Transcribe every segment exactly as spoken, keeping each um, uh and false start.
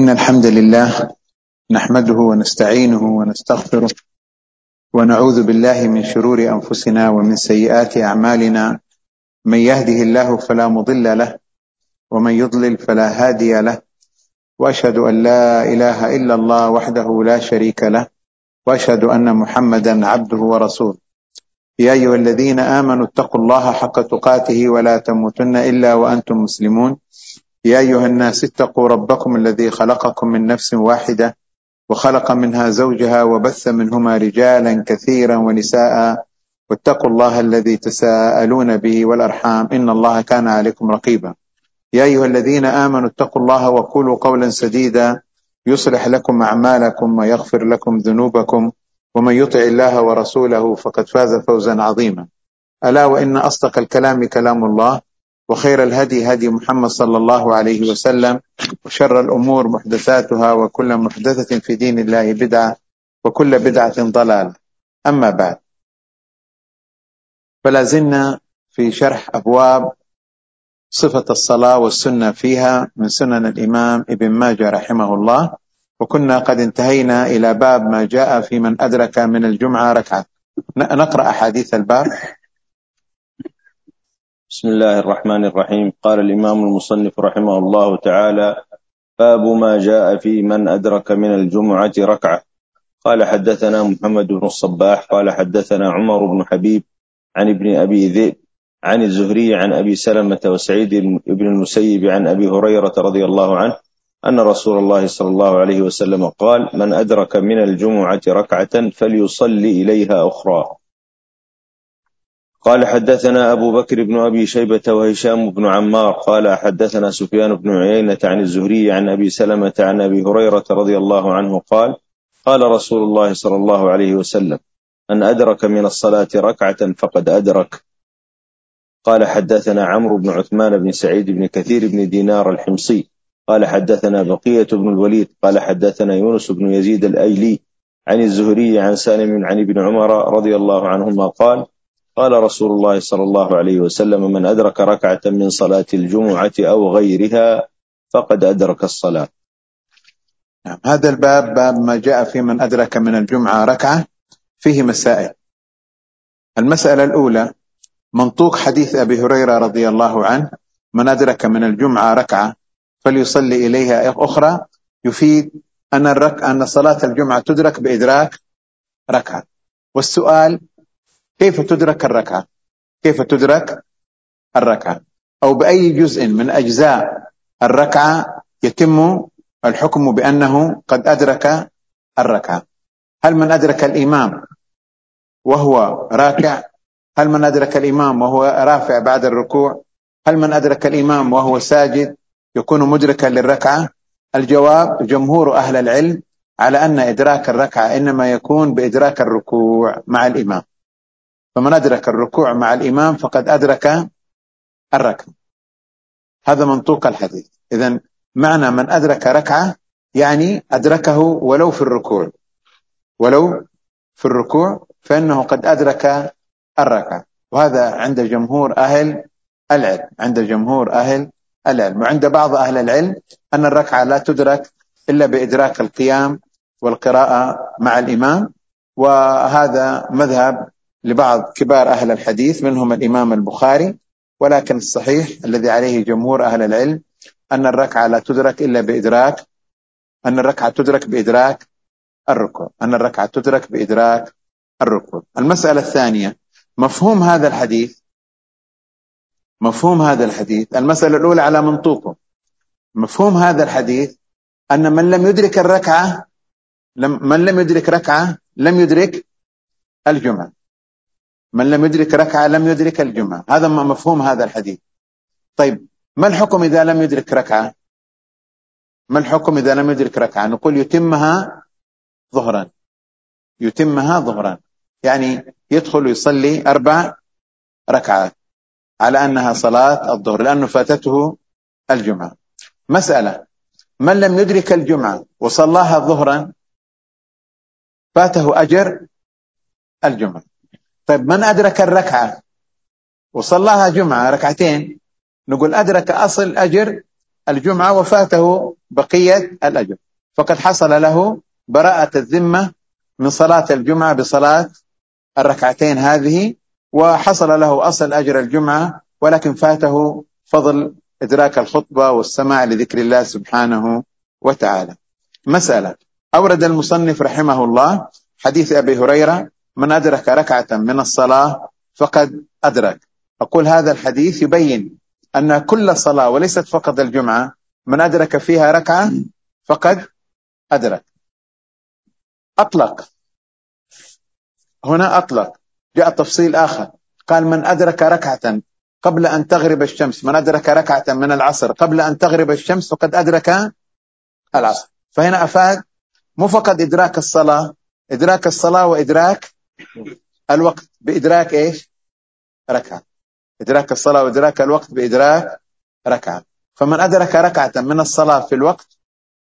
إن الحمد لله نحمده ونستعينه ونستغفره ونعوذ بالله من شرور أنفسنا ومن سيئات أعمالنا. من يهده الله فلا مضل له ومن يضلل فلا هادي له، وأشهد أن لا إله إلا الله وحده لا شريك له، وأشهد أن محمدا عبده ورسوله. يا أيها الذين آمنوا اتقوا الله حق تقاته ولا تموتن إلا وأنتم مسلمون. يا أيها الناس اتقوا ربكم الذي خلقكم من نفس واحدة وخلق منها زوجها وبث منهما رجالا كثيرا ونساء، واتقوا الله الذي تساءلون به والأرحام إن الله كان عليكم رقيبا. يا أيها الذين آمنوا اتقوا الله وقولوا قولا سديدا يصلح لكم أعمالكم ويغفر لكم ذنوبكم، ومن يطع الله ورسوله فقد فاز فوزا عظيما. ألا وإن أصدق الكلام كلام الله، وخير الهدي هدي محمد صلى الله عليه وسلم، وشر الأمور محدثاتها، وكل محدثة في دين الله بدعة، وكل بدعة ضلالة. أما بعد، فلا زلنا في شرح أبواب صفة الصلاة والسنة فيها من سنن الإمام ابن ماجه رحمه الله، وكنا قد انتهينا إلى باب ما جاء في من أدرك من الجمعة ركعة. نقرأ أحاديث الباب. بسم الله الرحمن الرحيم. قال الإمام المصنف رحمه الله تعالى: باب ما جاء في من أدرك من الجمعة ركعة. قال حدثنا محمد بن الصباح قال حدثنا عمر بن حبيب عن ابن أبي ذئب عن الزهري عن أبي سلمة وسعيد بن المسيب عن أبي هريرة رضي الله عنه أن رسول الله صلى الله عليه وسلم قال: من أدرك من الجمعة ركعة فليصلي إليها أخرى. قال حدثنا أبو بكر بن أبي شيبة وهشام بن عمار قال حدثنا سفيان بن عيينة عن الزهري عن أبي سلمة عن أبي هريرة رضي الله عنه قال: قال رسول الله صلى الله عليه وسلم: من أدرك من الصلاة ركعة فقد أدرك. قال حدثنا عمرو بن عثمان بن سعيد بن كثير بن دينار الحمصي قال حدثنا بقية بن الوليد قال حدثنا يونس بن يزيد الأيلي عن الزهري عن سالم عن ابن عمر رضي الله عنهما قال: قال رسول الله صلى الله عليه وسلم: من أدرك ركعة من صلاة الجمعة أو غيرها فقد أدرك الصلاة. هذا الباب باب ما جاء في من أدرك من الجمعة ركعة، فيه مسائل. المسألة الأولى: منطوق حديث أبي هريرة رضي الله عنه: من أدرك من الجمعة ركعة فليصلي إليها أخرى، يفيد أن الرك... أن صلاة الجمعة تدرك بإدراك ركعة. والسؤال: كيف تدرك الركعة؟ كيف تدرك الركعة؟ أو بأي جزء من أجزاء الركعة يتم الحكم بأنه قد أدرك الركعة؟ هل من أدرك الإمام وهو راكع؟ هل من أدرك الإمام وهو رافع بعد الركوع؟ هل من أدرك الإمام وهو ساجد يكون مدركا للركعة؟ الجواب: جمهور أهل العلم على أن إدراك الركعة إنما يكون بإدراك الركوع مع الإمام. فمن أدرك الركوع مع الإمام فقد أدرك الركعة. هذا منطوق الحديث. إذن معنى من أدرك ركعة يعني أدركه ولو في الركوع، ولو في الركوع فإنه قد أدرك الركعة. وهذا عند جمهور أهل العلم، عند جمهور أهل العلم. وعند بعض أهل العلم أن الركعة لا تدرك إلا بإدراك القيام والقراءة مع الإمام، وهذا مذهب لبعض كبار أهل الحديث منهم الإمام البخاري. ولكن الصحيح الذي عليه جمهور أهل العلم أن الركعة لا تدرك إلا بإدراك أن الركعة تدرك بإدراك الركوع أن الركعة تدرك بإدراك الركوع. المسألة الثانية: مفهوم هذا الحديث. مفهوم هذا الحديث المسألة الأولى على منطوقه. مفهوم هذا الحديث أن من لم يدرك الركعة لم من لم يدرك ركعة لم يدرك الجمعة. من لم يدرك ركعة لم يدرك الجمعة. هذا مفهوم هذا الحديث. طيب، ما الحكم إذا لم يدرك ركعة؟ ما الحكم إذا لم يدرك ركعة؟ نقول يتمها ظهرا. يتمها ظهرا يعني يدخل يصلي أربع ركعات على أنها صلاة الظهر لأنه فاتته الجمعة. مسألة: من لم يدرك الجمعة وصلاها ظهرا فاته أجر الجمعة. طيب، من أدرك الركعة وصلاها جمعة ركعتين، نقول أدرك أصل أجر الجمعة وفاته بقية الأجر، فقد حصل له براءة الذمة من صلاة الجمعة بصلاة الركعتين هذه، وحصل له أصل أجر الجمعة، ولكن فاته فضل إدراك الخطبة والسماع لذكر الله سبحانه وتعالى. مسألة: أورد المصنف رحمه الله حديث أبي هريرة: من أدرك ركعة من الصلاة فقد أدرك. أقول هذا الحديث يبين أن كل صلاة وليست فقط الجمعة من أدرك فيها ركعة فقد أدرك. أطلق هنا، أطلق، جاء تفصيل آخر، قال من أدرك ركعة قبل أن تغرب الشمس، من أدرك ركعة من العصر قبل أن تغرب الشمس فقد أدرك العصر. فهنا أفاد مو فقط إدراك الصلاة، إدراك الصلاة وإدراك الوقت بإدراك إيش؟ ركعة. إدراك الصلاة وإدراك الوقت بإدراك ركعة. فمن أدرك ركعة من الصلاة في الوقت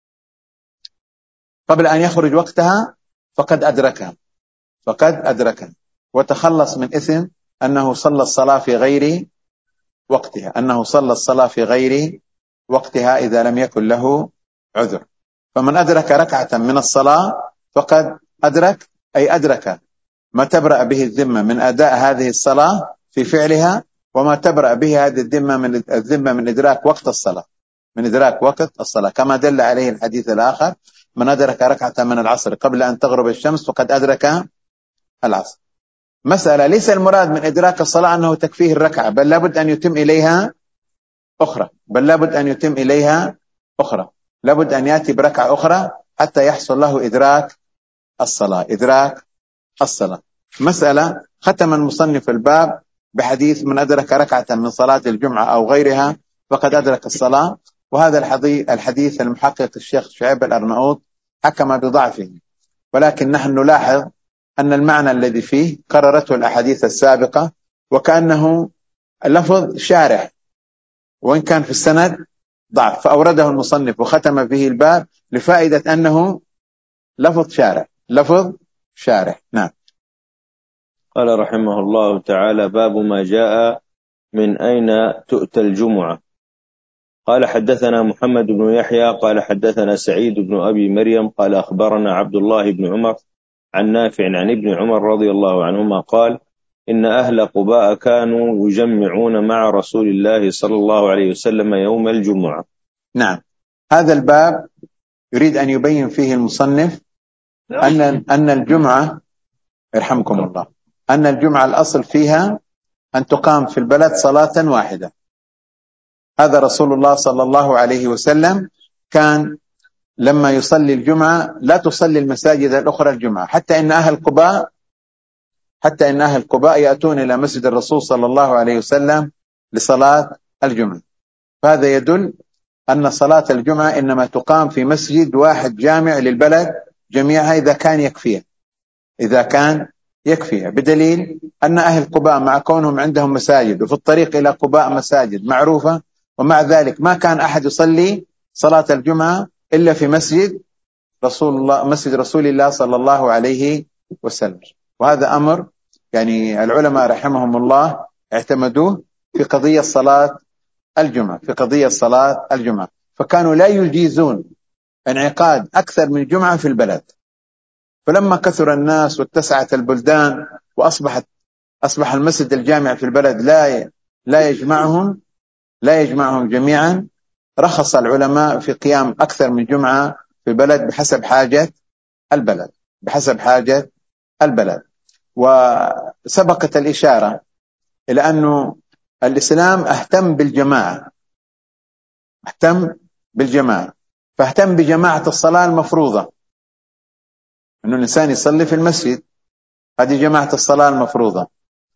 قبل أن يخرج وقتها فقد أدركها، فقد أدركها، وتخلص من إثم أنه صلى الصلاة في غير وقتها، أنه صلى الصلاة في غير وقتها إذا لم يكن له عذر. فمن أدرك ركعة من الصلاة فقد أدرك، أي أدرك ما تبرأ به الذمة من أداء هذه الصلاة في فعلها، وما تبرأ به هذه الذمة من الذمة من إدراك وقت الصلاة، من إدراك وقت الصلاة، كما دل عليه الحديث الآخر: من أدرك ركعة من العصر قبل أن تغرب الشمس فقد أدرك العصر. مسألة: ليس المراد من إدراك الصلاة أنه تكفيه الركعة، بل لابد أن يتم إليها أخرى، بل لابد أن يتم إليها أخرى، لابد أن يأتي بركعة أخرى حتى يحصل له إدراك الصلاة، إدراك الصلاة. مسألة: ختم المصنف الباب بحديث من أدرك ركعة من صلاة الجمعة أو غيرها فقد أدرك الصلاة، وهذا الحديث المحقق الشيخ شعيب الأرناؤوط حكم بضعفه، ولكن نحن نلاحظ أن المعنى الذي فيه قررته الأحاديث السابقة، وكأنه لفظ شارح وإن كان في السند ضعف، فأورده المصنف وختم به الباب لفائدة أنه لفظ شارح، لفظ شارح. نعم. قال رحمه الله تعالى: باب ما جاء من أين تؤتى الجمعة. قال: حدثنا محمد بن يحيى قال حدثنا سعيد بن أبي مريم قال أخبرنا عبد الله بن عمر عن نافع عن ابن عمر رضي الله عنهما قال: إن أهل قباء كانوا يجمعون مع رسول الله صلى الله عليه وسلم يوم الجمعة. نعم. هذا الباب يريد أن يبين فيه المصنف أن أن الجمعة، يرحمكم الله، أن الجمعة الأصل فيها أن تقام في البلد صلاة واحدة. هذا رسول الله صلى الله عليه وسلم كان لما يصلي الجمعة لا تصلي المساجد الأخرى الجمعة، حتى إن أهل قباء حتى إن أهل قباء يأتون إلى مسجد الرسول صلى الله عليه وسلم لصلاة الجمعة. فهذا يدل أن صلاة الجمعة إنما تقام في مسجد واحد جامع للبلد جميعها إذا كان يكفيها، إذا كان يكفيها، بدليل أن أهل قباء مع كونهم عندهم مساجد وفي الطريق إلى قباء مساجد معروفة، ومع ذلك ما كان أحد يصلي صلاة الجمعة إلا في مسجد رسول الله، مسجد رسول الله صلى الله عليه وسلم. وهذا أمر يعني العلماء رحمهم الله اعتمدوه في قضية صلاة الجمعة، في قضية صلاة الجمعة، فكانوا لا يجيزون انعقاد أكثر من جمعة في البلد. فلما كثر الناس واتسعت البلدان وأصبحت أصبح المسجد الجامع في البلد لا لا يجمعهم لا يجمعهم جميعا، رخص العلماء في قيام أكثر من جمعة في البلد بحسب حاجة البلد، بحسب حاجة البلد. وسبقت الإشارة إلى أنه الإسلام اهتم بالجماعة، اهتم بالجماعة، فاهتم بجماعة الصلاة المفروضة، أنه الإنسان يصلي في المسجد، هذه جماعة الصلاة المفروضة،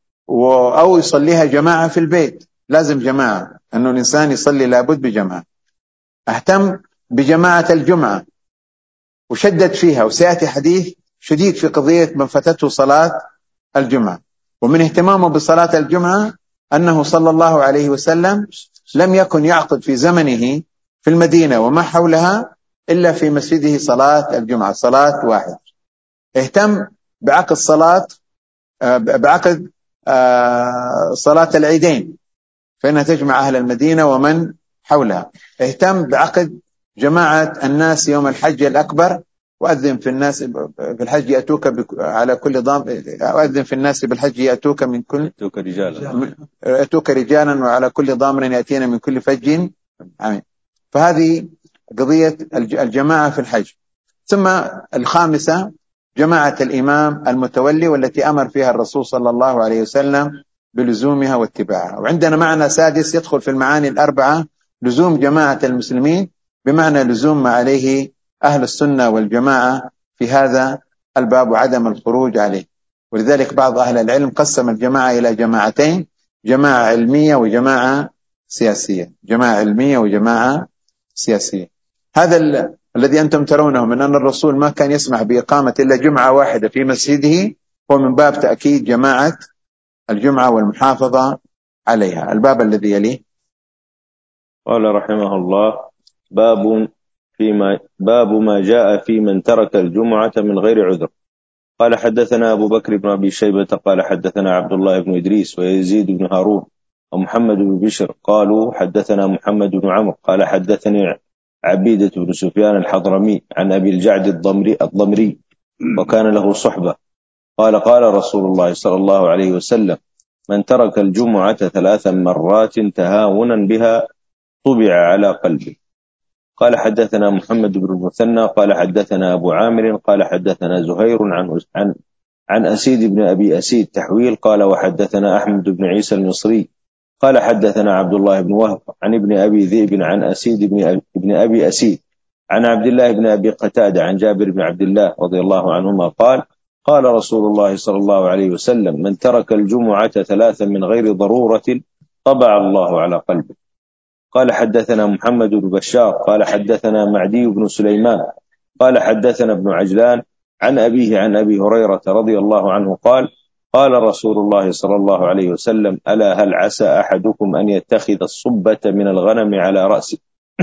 أو يصليها جماعة في البيت، لازم جماعة، أنه الإنسان يصلي لابد بجماعة. اهتم بجماعة الجمعة وشدد فيها، وسيأتي حديث شديد في قضية من فاتته صلاة الجمعة. ومن اهتمامه بصلاة الجمعة أنه صلى الله عليه وسلم لم يكن يعقد في زمنه في المدينة وما حولها إلا في مسجده صلاة الجمعة، صلاة واحد. اهتم بعقد صلاة بعقد صلاة العيدين فإنها تجمع أهل المدينة ومن حولها. اهتم بعقد جماعة الناس يوم الحج الأكبر، وأذن في الناس في الحج يأتوك على كل ضام وأذن في الناس بالحج يأتوك من كل يأتوك رجالا يأتوك رجالا وعلى كل ضامر يأتينا من كل فج عميق. فهذه قضية الجماعة في الحج. ثم الخامسة جماعة الإمام المتولي، والتي أمر فيها الرسول صلى الله عليه وسلم بلزومها واتباعها. وعندنا معنى سادس يدخل في المعاني الأربعة، لزوم جماعة المسلمين، بمعنى لزوم ما عليه أهل السنة والجماعة في هذا الباب وعدم الخروج عليه. ولذلك بعض أهل العلم قسم الجماعة إلى جماعتين، جماعة علمية وجماعة سياسية، جماعة علمية وجماعة سياسية. هذا ال... الذي أنتم ترونه من أن الرسول ما كان يسمح بإقامة إلا جمعة واحدة في مسجده، هو من باب تأكيد جماعة الجمعة والمحافظة عليها. الباب الذي يليه قال رحمه الله: باب فيما باب ما جاء في من ترك الجمعة من غير عذر. قال حدثنا أبو بكر بن أبي شيبة قال حدثنا عبد الله بن إدريس ويزيد بن هارون ومحمد بن بشر قالوا حدثنا محمد بن عمرو قال حدثني عبيدة بن سفيان الحضرمي عن أبي الجعد الضمري, الضمري وكان له صحبة قال قال رسول الله صلى الله عليه وسلم: من ترك الجمعة ثلاث مرات تهاونا بها طبع على قلبه. قال حدثنا محمد بن المثنى قال حدثنا أبو عامر قال حدثنا زهير عن عن عن أسيد بن أبي أسيد تحويل قال وحدثنا أحمد بن عيسى المصري قال حدثنا عبد الله بن وهب عن ابن أبي ذئب عن أسيد بن أبي أسيد عن عبد الله بن أبي قتادة عن جابر بن عبد الله رضي الله عنهما قال قال رسول الله صلى الله عليه وسلم: من ترك الجمعة ثلاثا من غير ضرورة طبع الله على قلبه. قال حدثنا محمد بن بشار قال حدثنا معدي بن سليمان قال حدثنا ابن عجلان عن أبيه عن أبي هريرة رضي الله عنه قال قال رسول الله صلى الله عليه وسلم: ألا هل عسى أحدكم أن يتخذ الصبة من الغنم على رأسه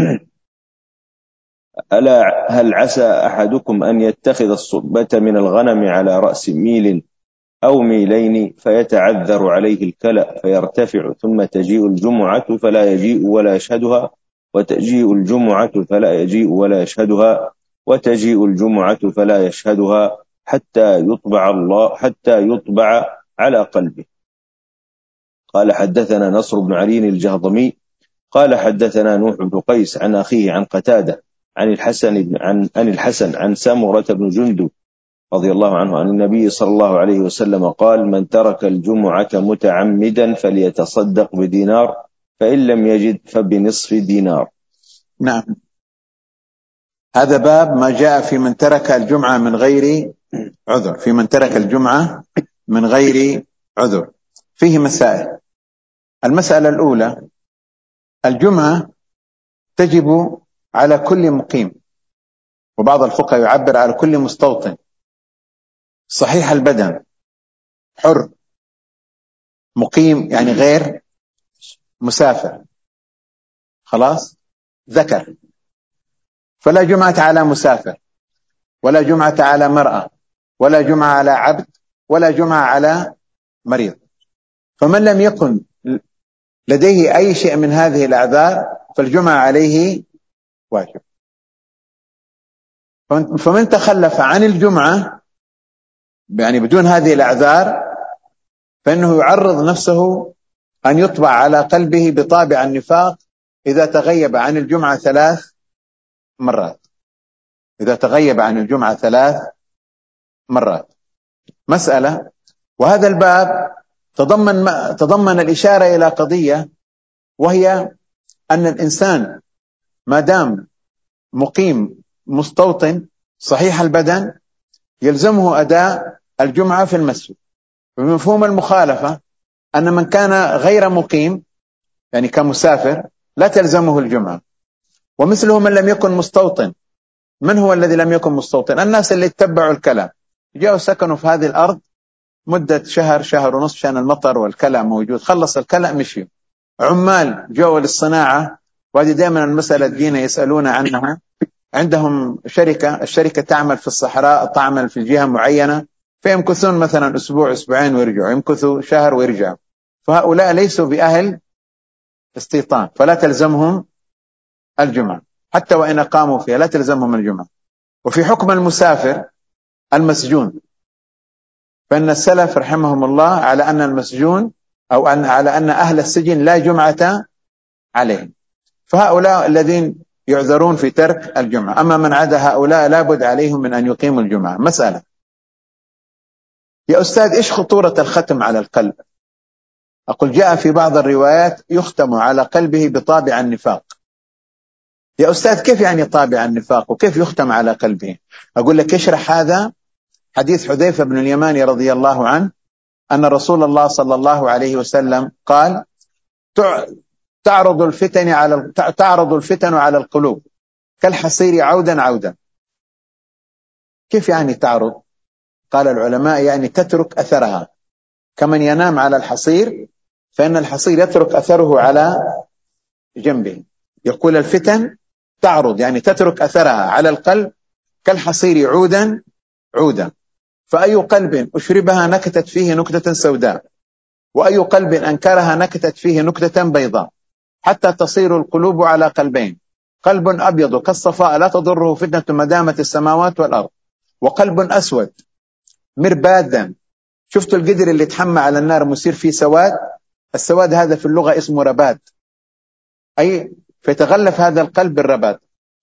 ألا هل عسى أحدكم أن يتخذ الصبة من الغنم على رأس ميل أو ميلين فيتعذر عليه الكلأ فيرتفع ثم تجيء الجمعة فلا يجيء ولا يشهدها وتجيء الجمعة فلا يجيء ولا يشهدها وتجيء الجمعة فلا يشهدها حتى يطبع الله حتى يطبع على قلبه. قال حدثنا نصر بن علي الجهضمي قال حدثنا نوح بن قيس عن أخيه عن قتادة عن الحسن عن عن الحسن عن سمرة بن جندب رضي الله عنه عن النبي صلى الله عليه وسلم قال: من ترك الجمعة متعمدا فليتصدق بدينار فإن لم يجد فبنصف دينار. نعم، هذا باب ما جاء في من ترك الجمعة من غير عذر، في من ترك الجمعة من غير عذر. فيه مسائل. المسألة الأولى: الجمعة تجب على كل مقيم، وبعض الفقهاء يعبر على كل مستوطن صحيح البدن حر مقيم، يعني غير مسافر، خلاص ذكر. فلا جمعة على مسافر، ولا جمعة على مرأة، ولا جمعة على عبد، ولا جمعة على مريض. فمن لم يكن لديه أي شيء من هذه الأعذار فالجمعة عليه واجب. فمن تخلف عن الجمعة يعني بدون هذه الأعذار فإنه يعرض نفسه أن يطبع على قلبه بطابع النفاق إذا تغيب عن الجمعة ثلاث مرات إذا تغيب عن الجمعة ثلاث مرات مسألة. وهذا الباب تضمن تضمن الإشارة إلى قضية، وهي أن الإنسان ما دام مقيم مستوطن صحيح البدن يلزمه أداء الجمعة في المسجد. بمفهوم المخالفة أن من كان غير مقيم يعني كمسافر لا تلزمه الجمعة. ومثله من لم يكن مستوطن. من هو الذي لم يكن مستوطن؟ الناس اللي اتبعوا الكلام، جاءوا سكنوا في هذه الأرض مدة شهر شهر ونصف عشان المطر والكلأ موجود، خلص الكلأ مشي. عمال جاءوا للصناعة، وهذه دائما المسألة تجينا يسألون عنها. عندهم شركة، الشركة تعمل في الصحراء، تعمل في جهة معينة، فيمكثون مثلا أسبوع أسبوعين ويرجعوا، يمكثوا شهر ويرجعوا. فهؤلاء ليسوا بأهل استيطان فلا تلزمهم الجمعة. حتى وإن قاموا فيها لا تلزمهم الجمعة. وفي حكم المسافر المسجون، فإن السلف رحمهم الله على أن المسجون أو أن على أن أهل السجن لا جمعة عليهم، فهؤلاء الذين يعذرون في ترك الجمعة. أما من عدا هؤلاء لابد عليهم من أن يقيموا الجمعة. مسألة: يا أستاذ إيش خطورة الختم على القلب؟ أقول: جاء في بعض الروايات يختم على قلبه بطابع النفاق. يا أستاذ كيف يعني طابع النفاق وكيف يختم على قلبه؟ أقول لك اشرح هذا حديث حذيفة بن اليمان رضي الله عنه أن رسول الله صلى الله عليه وسلم قال: تعرض الفتن على تعرض الفتن على القلوب كالحصير عودا عودا. كيف يعني تعرض؟ قال العلماء: يعني تترك أثرها، كمن ينام على الحصير فإن الحصير يترك أثره على جنبه. يقول الفتن تعرض يعني تترك أثرها على القلب كالحصير عودا عودا، فأي قلب أشربها نكتت فيه نكتة سوداء، وأي قلب أنكرها نكتت فيه نكتة بيضاء، حتى تصير القلوب على قلبين: قلب أبيض كالصفاء لا تضره فتنة ما دامت السماوات والأرض، وقلب أسود مربادا. شفتوا القدر اللي تحمى على النار مصير فيه سواد؟ السواد هذا في اللغة اسمه رباد، أي فيتغلف هذا القلب بالرباد.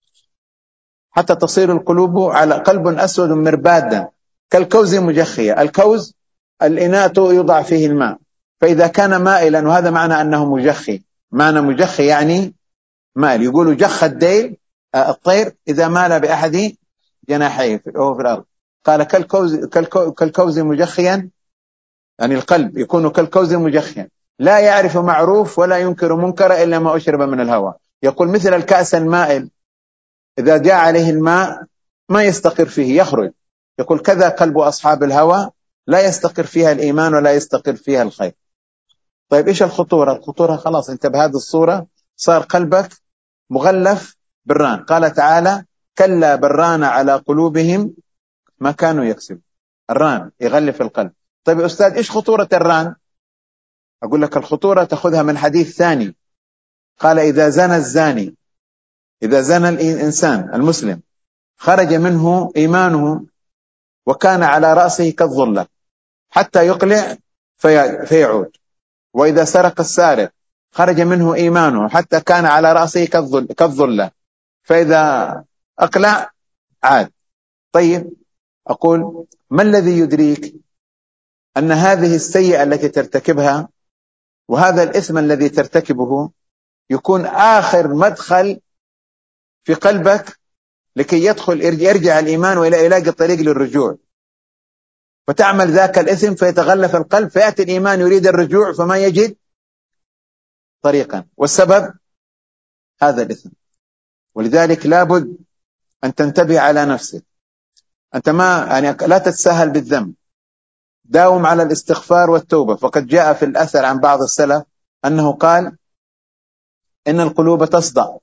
حتى تصير القلوب على قلب أسود مربادا كالكوز مجخية. الكوز الإناء يوضع فيه الماء، فإذا كان مائلا، وهذا معنى أنه مجخي، معنى مجخي يعني مال. يقولوا جخ الديل الطير إذا مال بأحد جناحيه وهو في الأرض. قال كالكوز, كالكو كالكوز مجخيا، يعني القلب يكون كالكوز مجخيا لا يعرف معروف ولا ينكر منكر إلا ما أشرب من الهوى. يقول مثل الكأس المائل إذا جاء عليه الماء ما يستقر فيه يخرج. يقول كذا قلب أصحاب الهوى لا يستقر فيها الإيمان ولا يستقر فيها الخير. طيب إيش الخطورة؟ الخطورة خلاص أنت بهذه الصورة صار قلبك مغلف بالران. قال تعالى: كلا بران على قلوبهم ما كانوا يكسبون. الران يغلف القلب. طيب يا أستاذ إيش خطورة الران؟ أقول لك الخطورة تأخذها من حديث ثاني. قال: إذا زنى الزاني، إذا زنى الإنسان المسلم خرج منه إيمانه وكان على رأسه كالظلة حتى يقلع في فيعود، وإذا سرق السارق خرج منه إيمانه حتى كان على رأسه كالظلة فإذا أقلع عاد. طيب أقول: ما الذي يدريك أن هذه السيئة التي ترتكبها وهذا الإثم الذي ترتكبه يكون آخر مدخل في قلبك لكي يدخل يرجع الإيمان وإلى يلاقي الطريق للرجوع، فتعمل ذاك الإثم فيتغلف القلب فيأتي الإيمان يريد الرجوع فما يجد طريقا، والسبب هذا الإثم. ولذلك لابد أن تنتبه على نفسك. أنت ما يعني لا تتساهل بالذنب، داوم على الاستغفار والتوبة. فقد جاء في الأثر عن بعض السلف أنه قال: إن القلوب تصدع،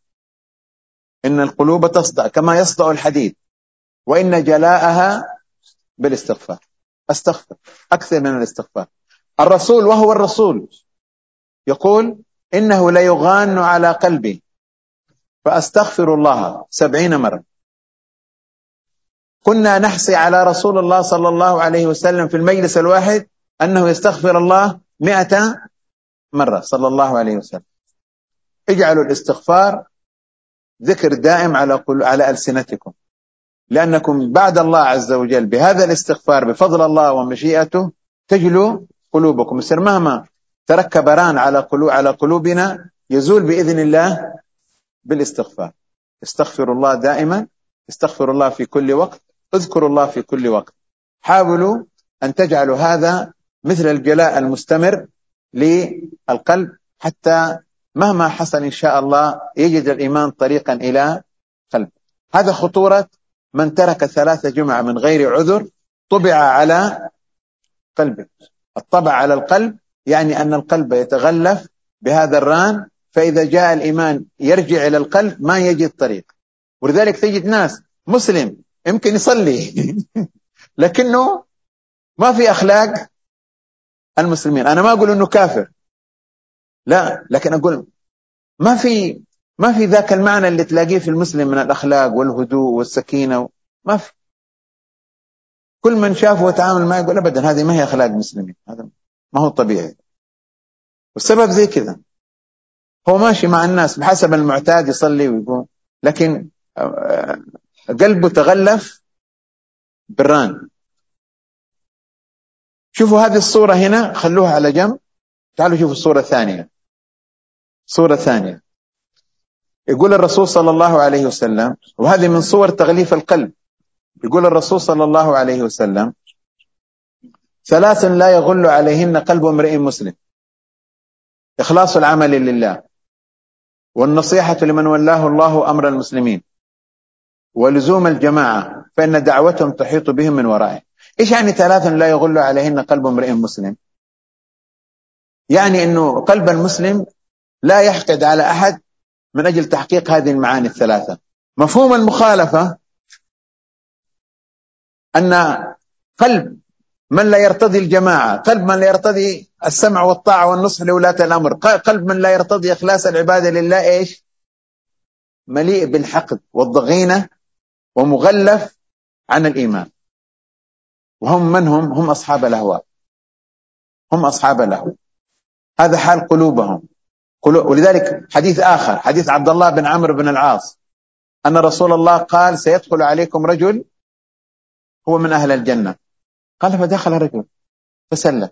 إن القلوب تصدع كما يصدع الحديد، وإن جلاءها بالاستغفار. استغفر أكثر من الاستغفار. الرسول وهو الرسول يقول: إنه ليغان على قلبي فأستغفر الله سبعين مرة. كنا نحصي على رسول الله صلى الله عليه وسلم في المجلس الواحد أنه يستغفر الله مئة مرة صلى الله عليه وسلم. اجعلوا الاستغفار ذكر دائم على على ألسنتكم، لأنكم بعد الله عز وجل بهذا الاستغفار بفضل الله ومشيئته تجلو قلوبكم. يصير مهما تركب ران على قلوب على قلوبنا يزول بإذن الله بالاستغفار. استغفر الله دائما، استغفر الله في كل وقت، اذكروا الله في كل وقت. حاولوا أن تجعلوا هذا مثل الجلاء المستمر للقلب حتى مهما حصل إن شاء الله يجد الإيمان طريقا إلى قلب. هذا خطورة من ترك ثلاثة جمعة من غير عذر طبع على قلبه. الطبع على القلب يعني أن القلب يتغلف بهذا الران، فإذا جاء الإيمان يرجع إلى القلب ما يجد طريق. ولذلك تجد ناس مسلم يمكن يصلي لكنه ما في أخلاق المسلمين. أنا ما أقول أنه كافر، لا، لكن أقول ما في ما في ذاك المعنى اللي تلاقيه في المسلم من الأخلاق والهدوء والسكينة، ما في. كل من شافه وتعامل معه يقول أبدا هذه ما هي أخلاق مسلمين، هذا ما هو طبيعي. والسبب زي كذا، هو ماشي مع الناس بحسب المعتاد يصلي ويقوم، لكن قلبه تغلف بالران. شوفوا هذه الصورة هنا، خلوها على جنب، تعالوا شوفوا الصورة الثانية. صورة ثانية يقول الرسول صلى الله عليه وسلم، وهذه من صور تغليف القلب، يقول الرسول صلى الله عليه وسلم: ثلاث لا يغل عليهن قلب امرئ مسلم: إخلاص العمل لله، والنصيحة لمن ولاه الله أمر المسلمين، ولزوم الجماعة فإن دعوتهم تحيط بهم من ورائه. إيش يعني ثلاث لا يغل عليهن قلب امرئ مسلم؟ يعني أنه قلب المسلم لا يحقد على أحد من أجل تحقيق هذه المعاني الثلاثة. مفهوم المخالفة أن قلب من لا يرتضي الجماعة، قلب من لا يرتضي السمع والطاعة والنصح لولاة الأمر، قلب من لا يرتضي إخلاص العبادة لله، إيش؟ مليء بالحقد والضغينة ومغلف عن الإيمان. وهم من هم؟ هم أصحاب الأهواء، هم أصحاب الأهواء، هذا حال قلوبهم. ولذلك حديث آخر، حديث عبد الله بن عمرو بن العاص، أن رسول الله قال: سيدخل عليكم رجل هو من أهل الجنة. قال: فدخل رجل فسلم.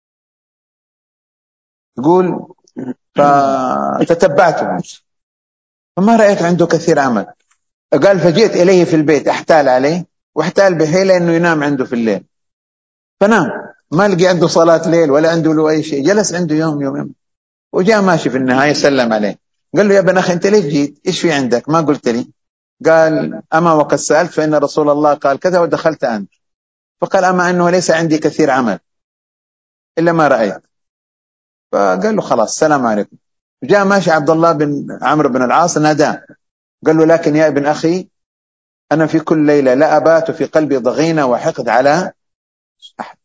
يقول: فتتبعته فما رأيت عنده كثير عمل. قال: فجئت إليه في البيت أحتال عليه، واحتال بحيلة أنه ينام عنده في الليل، فنام، ما لقي عنده صلاة ليل ولا عنده له أي شيء. جلس عنده يوم يوم، وجاء ماشي في النهاية سلم عليه، قال له: يا ابن أخي أنت ليش جيت؟ إيش في عندك؟ ما قلت لي. قال: أما وقد سألت فإن رسول الله قال كذا ودخلت أنت. فقال: أما أنه ليس عندي كثير عمل إلا ما رأيت. فقال له: خلاص السلام عليكم. جاء ماشي عبد الله بن عمرو بن العاص، ناداه قال له: لكن يا ابن أخي أنا في كل ليلة لا أبات في قلبي ضغينة وحقد على أحد.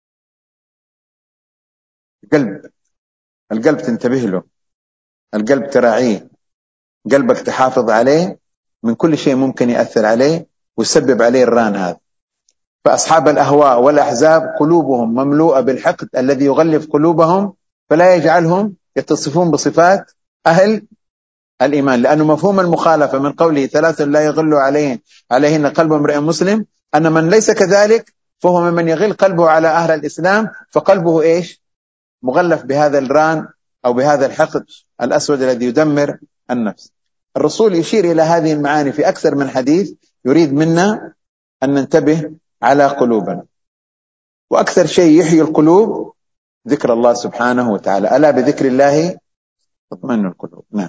قلب، القلب تنتبه له، القلب تراعيه، قلبك تحافظ عليه من كل شيء ممكن يأثر عليه ويسبب عليه الران هذا. فأصحاب الأهواء والأحزاب قلوبهم مملوءة بالحقد الذي يغلف قلوبهم، فلا يجعلهم يتصفون بصفات أهل الإيمان. لأنه مفهوم المخالفة من قوله ثلاث لا يغل عليهن عليهن قلب امرئ مسلم، أن من ليس كذلك فهو ممن يغل قلبه على أهل الإسلام، فقلبه إيش؟ مغلف بهذا الران أو بهذا الحقد الأسود الذي يدمر النفس. الرسول يشير إلى هذه المعاني في أكثر من حديث، يريد منا أن ننتبه على قلوبنا. وأكثر شيء يحيي القلوب ذكر الله سبحانه وتعالى، ألا بذكر الله تطمئن القلوب. نعم.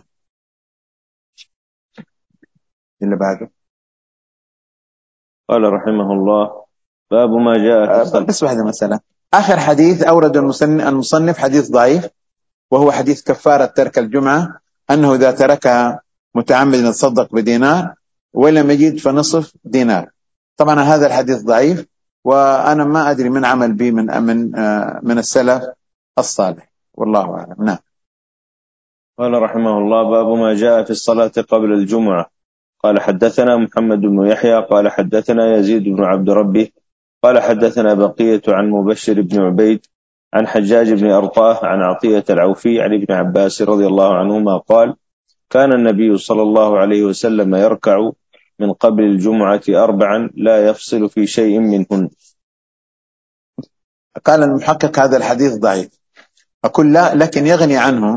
اللي بعده قال رحمه الله: باب ما جاء في أه بس واحدة مسألة. آخر حديث أورد المصنف حديث ضعيف، وهو حديث كفارة ترك الجمعة، أنه إذا تركها متعمد يتصدق بدينار، ولم يجد فنصف دينار. طبعا هذا الحديث ضعيف، وأنا ما أدري من عمل به من من من السلف الصالح، والله أعلم. نعم. قال رحمه الله: باب ما جاء في الصلاة قبل الجمعة. قال: حدثنا محمد بن يحيى قال حدثنا يزيد بن عبد ربه قال حدثنا بقية عن مبشر بن عبيد عن حجاج بن أرطاه عن عطية العوفي عن ابن عباس رضي الله عنهما قال: كان النبي صلى الله عليه وسلم يركع من قبل الجمعة أربعا لا يفصل في شيء منهن. قال المحقق: هذا الحديث ضعيف. أقول لا، لكن يغني عنه.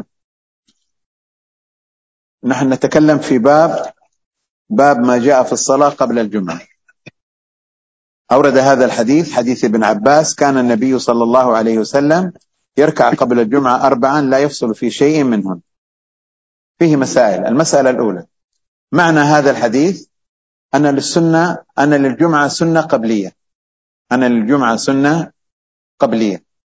نحن نتكلم في باب باب ما جاء في الصلاة قبل الجمعة. أورد هذا الحديث حديث ابن عباس: كان النبي صلى الله عليه وسلم يركع قبل الجمعة أربعا لا يفصل في شيء منهن. فيه مسائل. المسألة الأولى: معنى هذا الحديث أن للسنة أن للجمعة سنة قبلية، أن للجمعة سنة قبلية،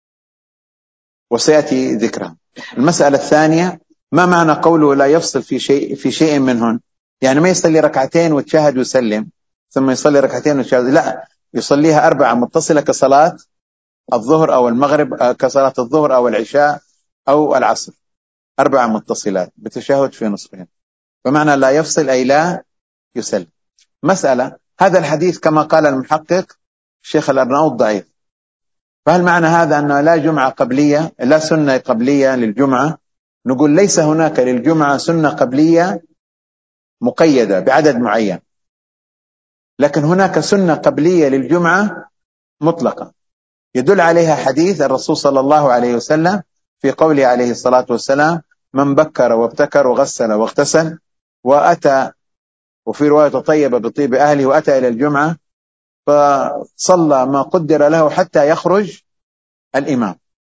وسيأتي ذكرها. المسألة الثانية: ما معنى قوله لا يفصل في شيء في شيء منهن؟ يعني ما يصلي ركعتين وتشهد ويسلم ثم يصلي ركعتين وتشهد، لا، يصليها أربعة متصلة كصلاة الظهر أو المغرب، كصلاة الظهر أو العشاء أو العصر، أربعة متصلات بتشهد في نصفين. فمعنى لا يفصل أي لا يسلم. مسألة، هذا الحديث كما قال المحقق الشيخ الأرناؤوط ضعيف، فهل معنى هذا أنه لا جمعة قبلية، لا سنة قبلية للجمعة؟ نقول ليس هناك للجمعة سنة قبلية مقيدة بعدد معين، لكن هناك سنة قبلية للجمعة مطلقة يدل عليها حديث الرسول صلى الله عليه وسلم في قوله عليه الصلاة والسلام: من بكر وابتكر وغسل واغتسل وأتى، وفي رواية طيب بطيب أهله، وأتى إلى الجمعة فصلى ما قدر له حتى يخرج الإمام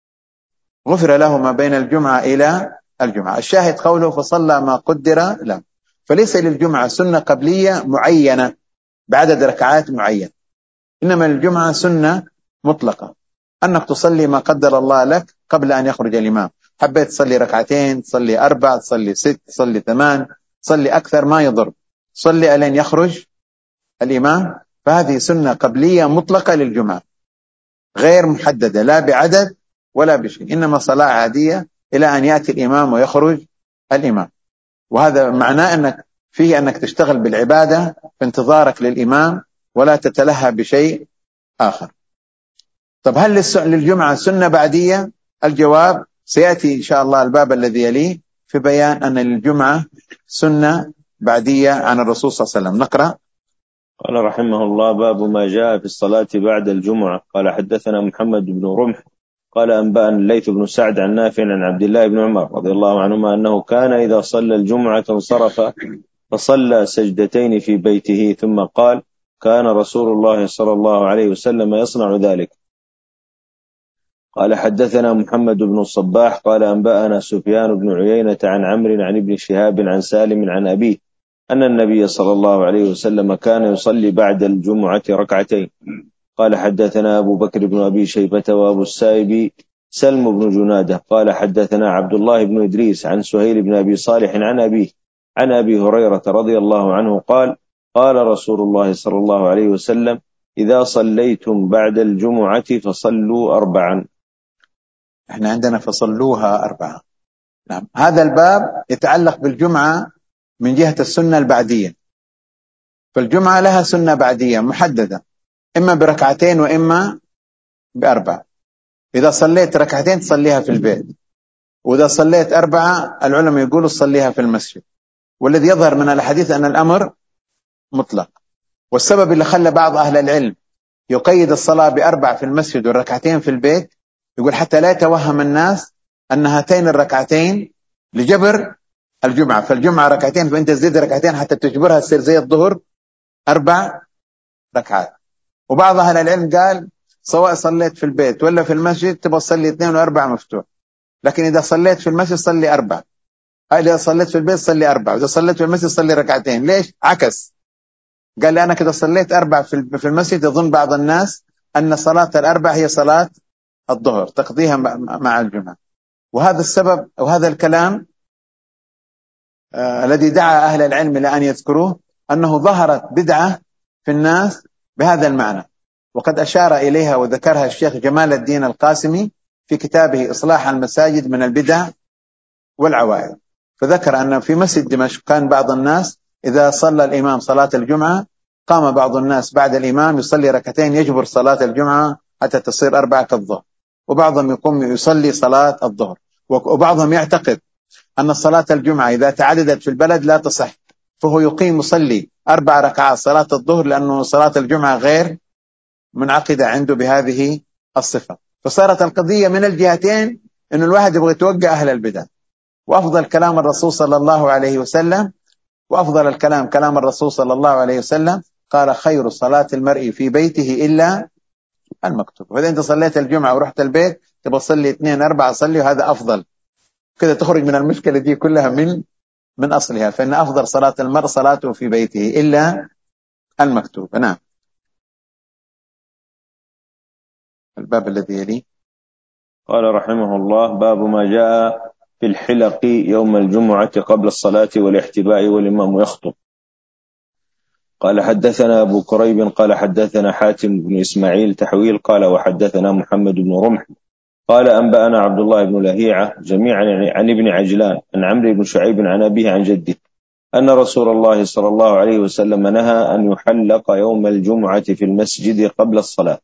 غفر له ما بين الجمعة إلى الجمعة. الشاهد قوله فصلى ما قدر له، فليس للجمعة سنة قبلية معينة بعدد ركعات معين، إنما الجمعة سنة مطلقة أنك تصلي ما قدر الله لك قبل أن يخرج الإمام. حبيت تصلي ركعتين، تصلي أربع، تصلي ست، تصلي ثمان، تصلي أكثر، ما يضر، صلي ألين يخرج الإمام. فهذه سنة قبلية مطلقة للجمعة غير محددة لا بعدد ولا بشيء، إنما صلاة عادية إلى أن يأتي الإمام ويخرج الإمام. وهذا معناه أنك فيه أنك تشتغل بالعبادة في انتظارك للإمام ولا تتلهى بشيء آخر. طب هل للجمعة سنة بعدية؟ الجواب سيأتي إن شاء الله الباب الذي يليه في بيان أن للجمعة سنة بعدية عن الرسول صلى الله عليه وسلم. نقرأ. قال رحمه الله: باب ما جاء في الصلاة بعد الجمعة. قال حدثنا محمد بن رمح قال أنبأنا الليث بن سعد عن نافع عن عبد الله بن عمر رضي الله عنهما أنه كان إذا صلى الجمعة انصرف فصلى سجدتين في بيته ثم قال: كان رسول الله صلى الله عليه وسلم يصنع ذلك. قال حدثنا محمد بن الصباح قال أنبأنا سفيان بن عيينة عن عمرو عن ابن شهاب عن سالم عن أبيه أن النبي صلى الله عليه وسلم كان يصلي بعد الجمعة ركعتين. قال حدثنا أبو بكر بن أبي شيبة وأبو السائب سلم بن جنادة قال حدثنا عبد الله بن إدريس عن سهيل بن أبي صالح عن أبيه عن أبي هريرة رضي الله عنه قال: قال رسول الله صلى الله عليه وسلم: إذا صليتم بعد الجمعة فصلوا أربعا. احنا عندنا فصلوها أربعة. نعم. هذا الباب يتعلق بالجمعة من جهة السنة البعدية، فالجمعة لها سنة بعدية محددة إما بركعتين وإما بأربع. إذا صليت ركعتين تصليها في البيت، وإذا صليت أربعة العلماء يقولوا صليها في المسجد. والذي يظهر من الحديث أن الأمر مطلق، والسبب اللي خلى بعض أهل العلم يقيد الصلاة بأربع في المسجد والركعتين في البيت يقول حتى لا يتوهم الناس أن هاتين الركعتين لجبر الجمعة، فالجمعة ركعتين فأنت تزيد ركعتين حتى تجبرها تصير زي الظهر أربع ركعات. وبعض أهل العلم قال سواء صليت في البيت ولا في المسجد تبغى تصلي اثنين وأربعة مفتوح، لكن إذا صليت في المسجد صلي أربع، إذا صليت في البيت صلي أربع، وإذا صليت في المسجد صلي ركعتين. ليش؟ عكس. قال لي أنا كده صليت أربع في المسجد يظن بعض الناس أن صلاة الأربع هي صلاة الظهر تقضيها مع الجمعة، وهذا السبب وهذا الكلام آه الذي دعا أهل العلم إلى أن يذكروه أنه ظهرت بدعة في الناس بهذا المعنى، وقد أشار إليها وذكرها الشيخ جمال الدين القاسمي في كتابه إصلاح المساجد من البدع والعوائد. فذكر أن في مسجد دمشق كان بعض الناس إذا صلى الإمام صلاة الجمعة قام بعض الناس بعد الإمام يصلي ركعتين يجبر صلاة الجمعة حتى تصير أربعة كالظهر، وبعضهم يقوم يصلي صلاة الظهر، وبعضهم يعتقد أن صلاة الجمعة إذا تعددت في البلد لا تصح، فهو يقيم يصلي أربع ركعات صلاة الظهر لأنه صلاة الجمعة غير منعقدة عنده بهذه الصفة. فصارت القضية من الجهتين أن الواحد يبغى يتوقع أهل البدع. وأفضل كلام الرسول صلى الله عليه وسلم وأفضل الكلام كلام الرسول صلى الله عليه وسلم قال: خير صلاة المرء في بيته إلا المكتوب. وإذا أنت صليت الجمعة ورحت البيت تبغى تصلي اثنين أربعة صلي، وهذا أفضل كده، تخرج من المشكلة دي كلها من من أصلها. فإن أفضل صلاة المرء صلاته في بيته إلا المكتوب. نعم. الباب الذي يليه. قال رحمه الله: باب ما جاء في الحلق يوم الجمعة قبل الصلاة والاحتباء والإمام يخطب. قال حدثنا أبو كريب قال حدثنا حاتم بن إسماعيل تحويل قال وحدثنا محمد بن رمح قال أنبأنا عبد الله بن لهيعة جميعا عن ابن عجلان عن عمرو بن شعيب عن أبيه عن جده أن رسول الله صلى الله عليه وسلم نهى أن يحلق يوم الجمعة في المسجد قبل الصلاة.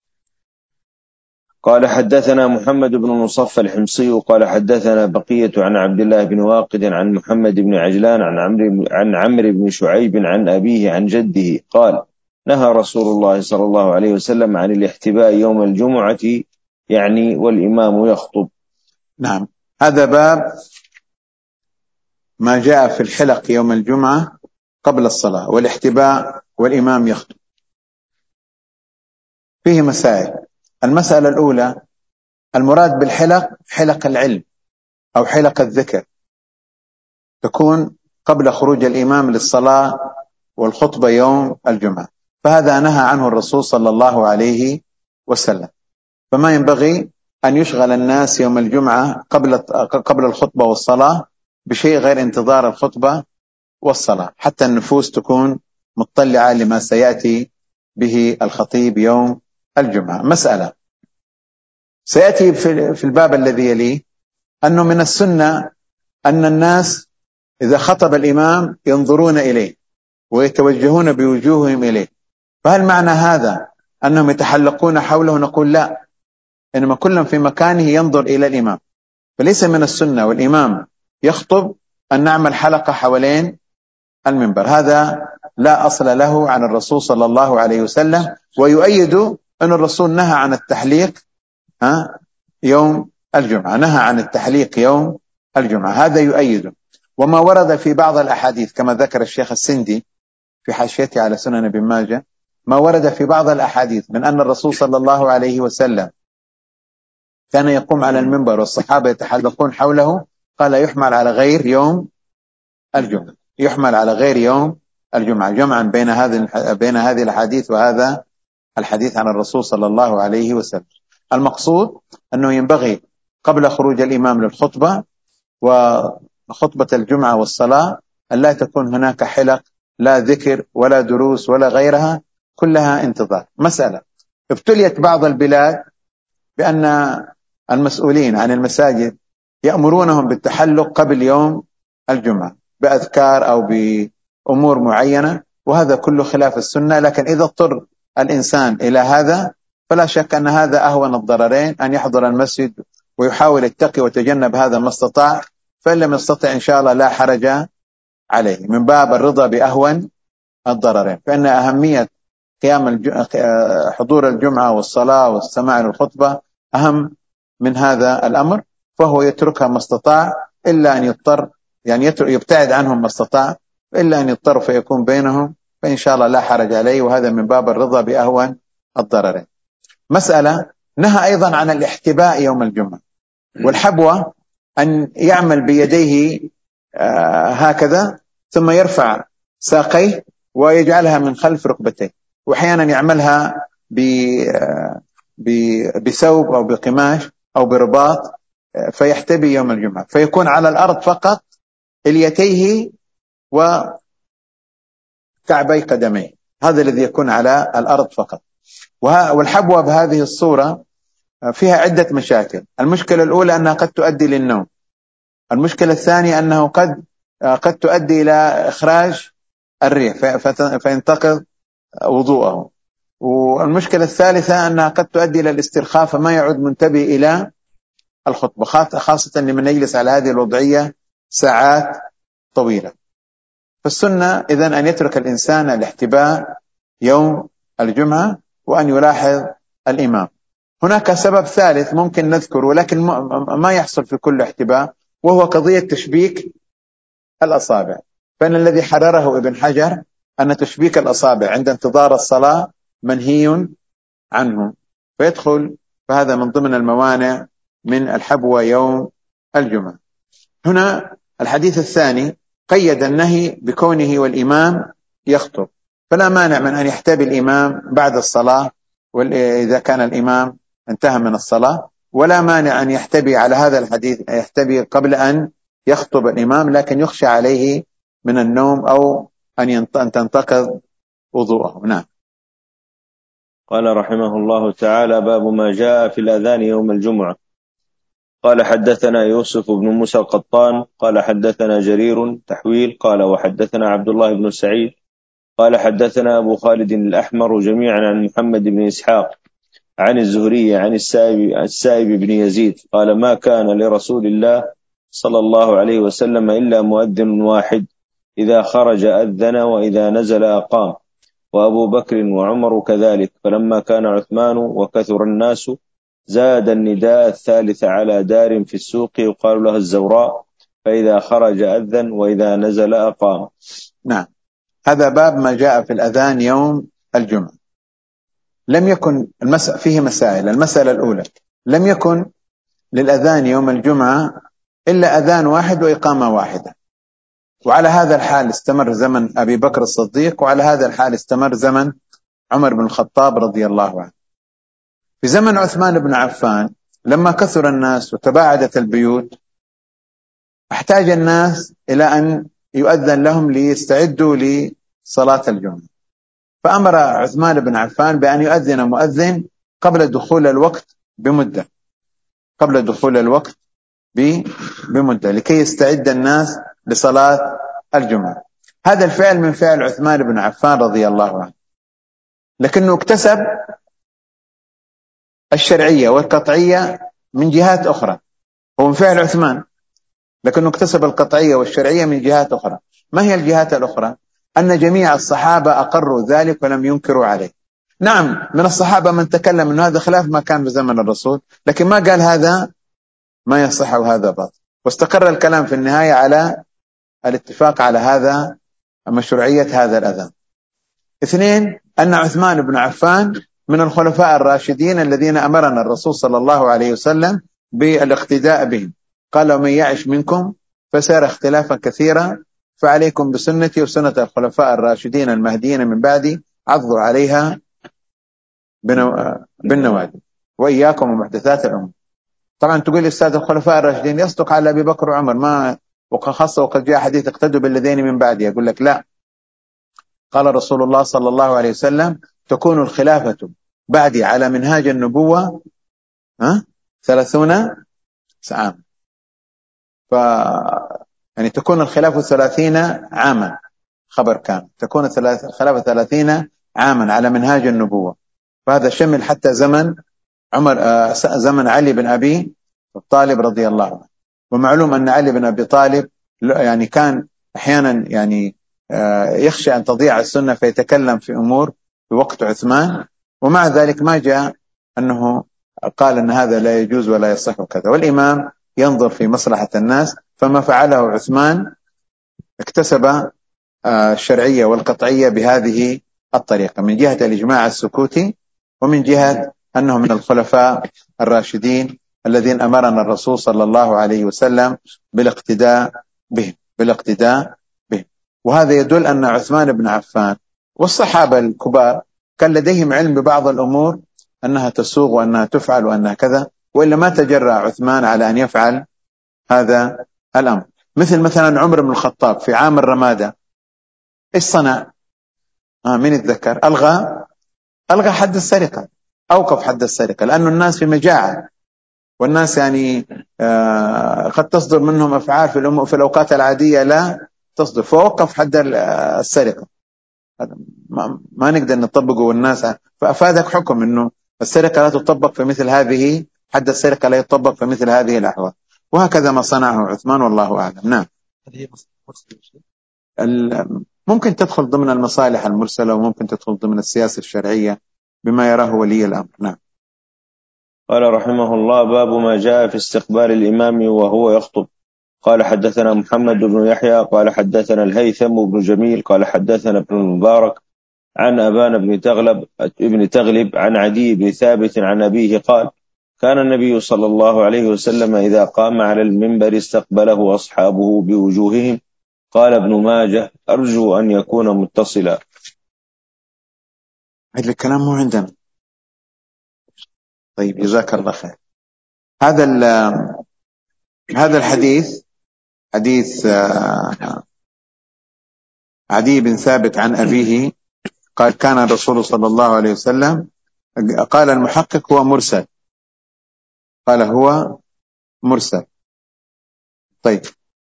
قال حدثنا محمد بن مصفى الحمصي قال حدثنا بقية عن عبد الله بن واقد عن محمد بن عجلان عن عمرو عن عمرو بن شعيب عن أبيه عن جده قال نهى رسول الله صلى الله عليه وسلم عن الاحتباء يوم الجمعة، يعني والإمام يخطب. نعم، هذا باب ما جاء في الحلق يوم الجمعة قبل الصلاة والاحتباء والإمام يخطب. فيه مسائل. المسألة الأولى: المراد بالحلق حلق العلم أو حلق الذكر، تكون قبل خروج الإمام للصلاة والخطبة يوم الجمعة، فهذا نهى عنه الرسول صلى الله عليه وسلم. فما ينبغي أن يشغل الناس يوم الجمعة قبل قبل الخطبة والصلاة بشيء غير انتظار الخطبة والصلاة، حتى النفوس تكون مطلعة لما سيأتي به الخطيب يوم الجمعة. مسألة سيأتي في الباب الذي يليه أنه من السنة أن الناس إذا خطب الإمام ينظرون إليه ويتوجهون بوجوههم إليه، فهل معنى هذا أنهم يتحلقون حوله؟ نقول لا، إنما كل في مكانه ينظر إلى الإمام، فليس من السنة والإمام يخطب أن نعمل حلقة حوالين المنبر، هذا لا أصل له عن الرسول صلى الله عليه وسلم. ويؤيد أن الرسول نهى عن التحليق ها يوم الجمعة، نهى عن التحليق يوم الجمعة، هذا يؤيد. وما ورد في بعض الأحاديث كما ذكر الشيخ السندي في حاشيته على سنن ابن ماجه، ما ورد في بعض الأحاديث من أن الرسول صلى الله عليه وسلم كان يقوم على المنبر والصحابة يتحلقون حوله، قال يحمل على غير يوم الجمعة، يحمل على غير يوم الجمعة، جمعا بين هذه بين هذه الأحاديث وهذا الحديث عن الرسول صلى الله عليه وسلم. المقصود أنه ينبغي قبل خروج الإمام للخطبة وخطبة الجمعة والصلاة أن لا تكون هناك حلق، لا ذكر ولا دروس ولا غيرها، كلها انتظار. مسألة: ابتليت بعض البلاد بأن المسؤولين عن المساجد يأمرونهم بالتحلق قبل يوم الجمعة بأذكار أو بأمور معينة، وهذا كله خلاف السنة، لكن إذا اضطر الإنسان إلى هذا فلا شك أن هذا أهون الضررين، أن يحضر المسجد ويحاول يتقي ويتجنب هذا ما استطاع، فإن لم يستطع إن شاء الله لا حرج عليه، من باب الرضا بأهون الضررين. فإن أهمية قيام الج... حضور الجمعة والصلاة والسماع للخطبة أهم من هذا الأمر، فهو يتركها ما استطاع إلا أن يضطر، يعني يبتعد عنهم ما استطاع، إلا أن يضطر فيكون بينهم، فإن شاء الله لا حرج عليه، وهذا من باب الرضا بأهون الضررين. مسألة: نهى أيضا عن الاحتباء يوم الجمعة، والحبوة أن يعمل بيديه هكذا ثم يرفع ساقيه ويجعلها من خلف ركبتيه، وأحيانا يعملها بثوب أو بقماش أو برباط فيحتبي يوم الجمعة، فيكون على الأرض فقط اليتيه وكعبي قدميه، هذا الذي يكون على الأرض فقط. والحبوة بهذه الصورة فيها عدة مشاكل. المشكلة الأولى أنها قد تؤدي للنوم، المشكلة الثانية أنه قد قد تؤدي إلى إخراج الريح فينتقض وضوءه، والمشكلة الثالثة أنها قد تؤدي إلى الاسترخاء فما يعود منتبه إلى الخطبة، خاصة لمن يجلس على هذه الوضعية ساعات طويلة. فالسنة إذن أن يترك الإنسان الاحتباء يوم الجمعة وأن يلاحظ الإمام. هناك سبب ثالث ممكن نذكر ولكن ما يحصل في كل احتباء، وهو قضية تشبيك الأصابع، فإن الذي حرره ابن حجر أن تشبيك الأصابع عند انتظار الصلاة منهي عنه، فيدخل فهذا من ضمن الموانع من الحبوة يوم الجمعة. هنا الحديث الثاني قيد النهي بكونه والإمام يخطب، فلا مانع من أن يحتبي الإمام بعد الصلاة إذا كان الإمام انتهى من الصلاة، ولا مانع أن يحتبي على هذا الحديث يحتبي قبل أن يخطب الإمام، لكن يخشى عليه من النوم أو أن تنتقض وضوءه. نعم. قال رحمه الله تعالى: باب ما جاء في الأذان يوم الجمعة. قال حدثنا يوسف بن موسى القطان قال حدثنا جرير تحويل قال وحدثنا عبد الله بن سعيد قال حدثنا أبو خالد الأحمر جميعا عن محمد بن إسحاق عن الزهري عن السائب, السائب بن يزيد قال ما كان لرسول الله صلى الله عليه وسلم إلا مؤذن واحد إذا خرج أذن وإذا نزل أقام، وأبو بكر وعمر كذلك، فلما كان عثمان وكثر الناس زاد النداء الثالث على دار في السوق يقال لها الزوراء، فإذا خرج أذن وإذا نزل أقام. نعم، هذا باب ما جاء في الأذان يوم الجمعة. لم يكن المسألة فيه مسائل. المسألة الأولى: لم يكن للأذان يوم الجمعة إلا أذان واحد وإقامة واحدة، وعلى هذا الحال استمر زمن أبي بكر الصديق، وعلى هذا الحال استمر زمن عمر بن الخطاب رضي الله عنه. في زمن عثمان بن عفان لما كثر الناس وتباعدت البيوت احتاج الناس إلى أن يؤذن لهم ليستعدوا لصلاة الجمعة، فأمر عثمان بن عفان بأن يؤذن مؤذن قبل دخول الوقت بمدة قبل دخول الوقت بمدة لكي يستعد الناس لصلاة الجمعة. هذا الفعل من فعل عثمان بن عفان رضي الله عنه، لكنه اكتسب الشرعية والقطعية من جهات أخرى. هو من فعل عثمان، لكنه اكتسب القطعية والشرعية من جهات أخرى. ما هي الجهات الأخرى؟ أن جميع الصحابة أقروا ذلك ولم ينكروا عليه. نعم، من الصحابة من تكلم أن هذا خلاف ما كان في زمن الرسول، لكن ما قال هذا ما يصح وهذا باطل، واستقر الكلام في النهاية على الاتفاق على هذا مشروعية هذا الأذان. اثنين: أن عثمان بن عفان من الخلفاء الراشدين الذين أمرنا الرسول صلى الله عليه وسلم بالاقتداء بهم، قال: ومن يعش منكم فسيرى اختلافا كثيرا فعليكم بسنتي وسنة الخلفاء الراشدين المهديين من بعدي عضوا عليها بالنواجذ وإياكم ومحدثات الأمور. طبعا تقول أستاذ الخلفاء الراشدين يصدق على أبي بكر وعمر، ما وخاصة وقد جاء حديث اقتدوا بالذين من بعدي. يقول لك لا، قال رسول الله صلى الله عليه وسلم: تكون الخلافة بعدي على منهاج النبوة ها ثلاثون عام، ف يعني تكون الخلافة ثلاثين عاما، خبر كان تكون الخلافة ثلاثين عاما على منهاج النبوة، فهذا شمل حتى زمن عمر آه زمن علي بن أبي طالب رضي الله عنه. ومعلوم أن علي بن أبي طالب يعني كان أحيانا يعني آه يخشى أن تضيع السنة فيتكلم في أمور في وقت عثمان، ومع ذلك ما جاء أنه قال أن هذا لا يجوز ولا يصح وكذا. والإمام ينظر في مصلحة الناس، فما فعله عثمان اكتسب الشرعية والقطعية بهذه الطريقة، من جهة الإجماع السكوتي، ومن جهة أنه من الخلفاء الراشدين الذين أمرنا الرسول صلى الله عليه وسلم بالاقتداء بهم بالاقتداء بهم وهذا يدل أن عثمان بن عفان والصحابة الكبار كان لديهم علم ببعض الأمور أنها تسوغ وأنها تفعل وأنها كذا، وإلا ما تجرأ عثمان على أن يفعل هذا الأمر. مثل مثلا عمر بن الخطاب في عام الرمادة إيش صنع؟ آه من يتذكر؟ ألغى ألغى حد السرقة، أوقف حد السرقة، لأن الناس في مجاعة، والناس يعني آه قد تصدر منهم أفعال في, الأم... في الأوقات العادية لا تصدر، فوقف حد السرقة. ما... ما نقدر نطبقه والناس، فأفادك حكم أنه السرقة لا تطبق في مثل هذه، حد السرقة لا يطبق في مثل هذه الأحوال، وهكذا ما صنعه عثمان والله أعلم. نعم، ممكن تدخل ضمن المصالح المرسلة، وممكن تدخل ضمن السياسة الشرعية بما يراه ولي الأمر. نعم. قال رحمه الله: باب ما جاء في استقبال الإمام وهو يخطب. قال حدثنا محمد بن يحيى قال حدثنا الهيثم بن جميل قال حدثنا ابن المبارك عن أبان بن تغلب ابن تغلب عن عدي بن ثابت عن أبيه قال: كان النبي صلى الله عليه وسلم إذا قام على المنبر استقبله أصحابه بوجوههم. قال ابن ماجه: أرجو أن يكون متصلا. هذا الكلام مو عندنا. طيب، جزاك الله خير. هذا هذا الحديث حديث عدي بن ثابت عن أبيه قال: كان الرسول صلى الله عليه وسلم، قال المحقق هو مرسل، قال هو مرسل. طيب،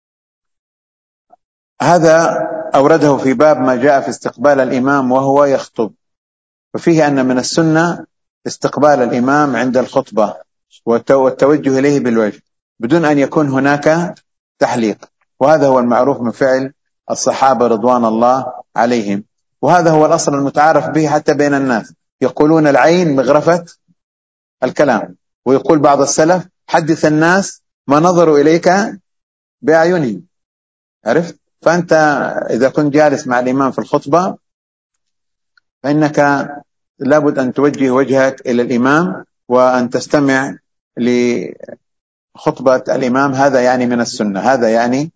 هذا أورده في باب ما جاء في استقبال الإمام وهو يخطب، وفيه أن من السنة استقبال الإمام عند الخطبة والتوجه إليه بالوجه بدون أن يكون هناك تحليق، وهذا هو المعروف من فعل الصحابة رضوان الله عليهم، وهذا هو الأصل المتعارف به حتى بين الناس. يقولون العين مغرفة الكلام، ويقول بعض السلف حدث الناس ما نظروا إليك بأعينهم. عرفت؟ فأنت إذا كنت جالس مع الإمام في الخطبة فإنك لابد أن توجه وجهك إلى الإمام وأن تستمع لخطبة الإمام. هذا يعني من السنة، هذا يعني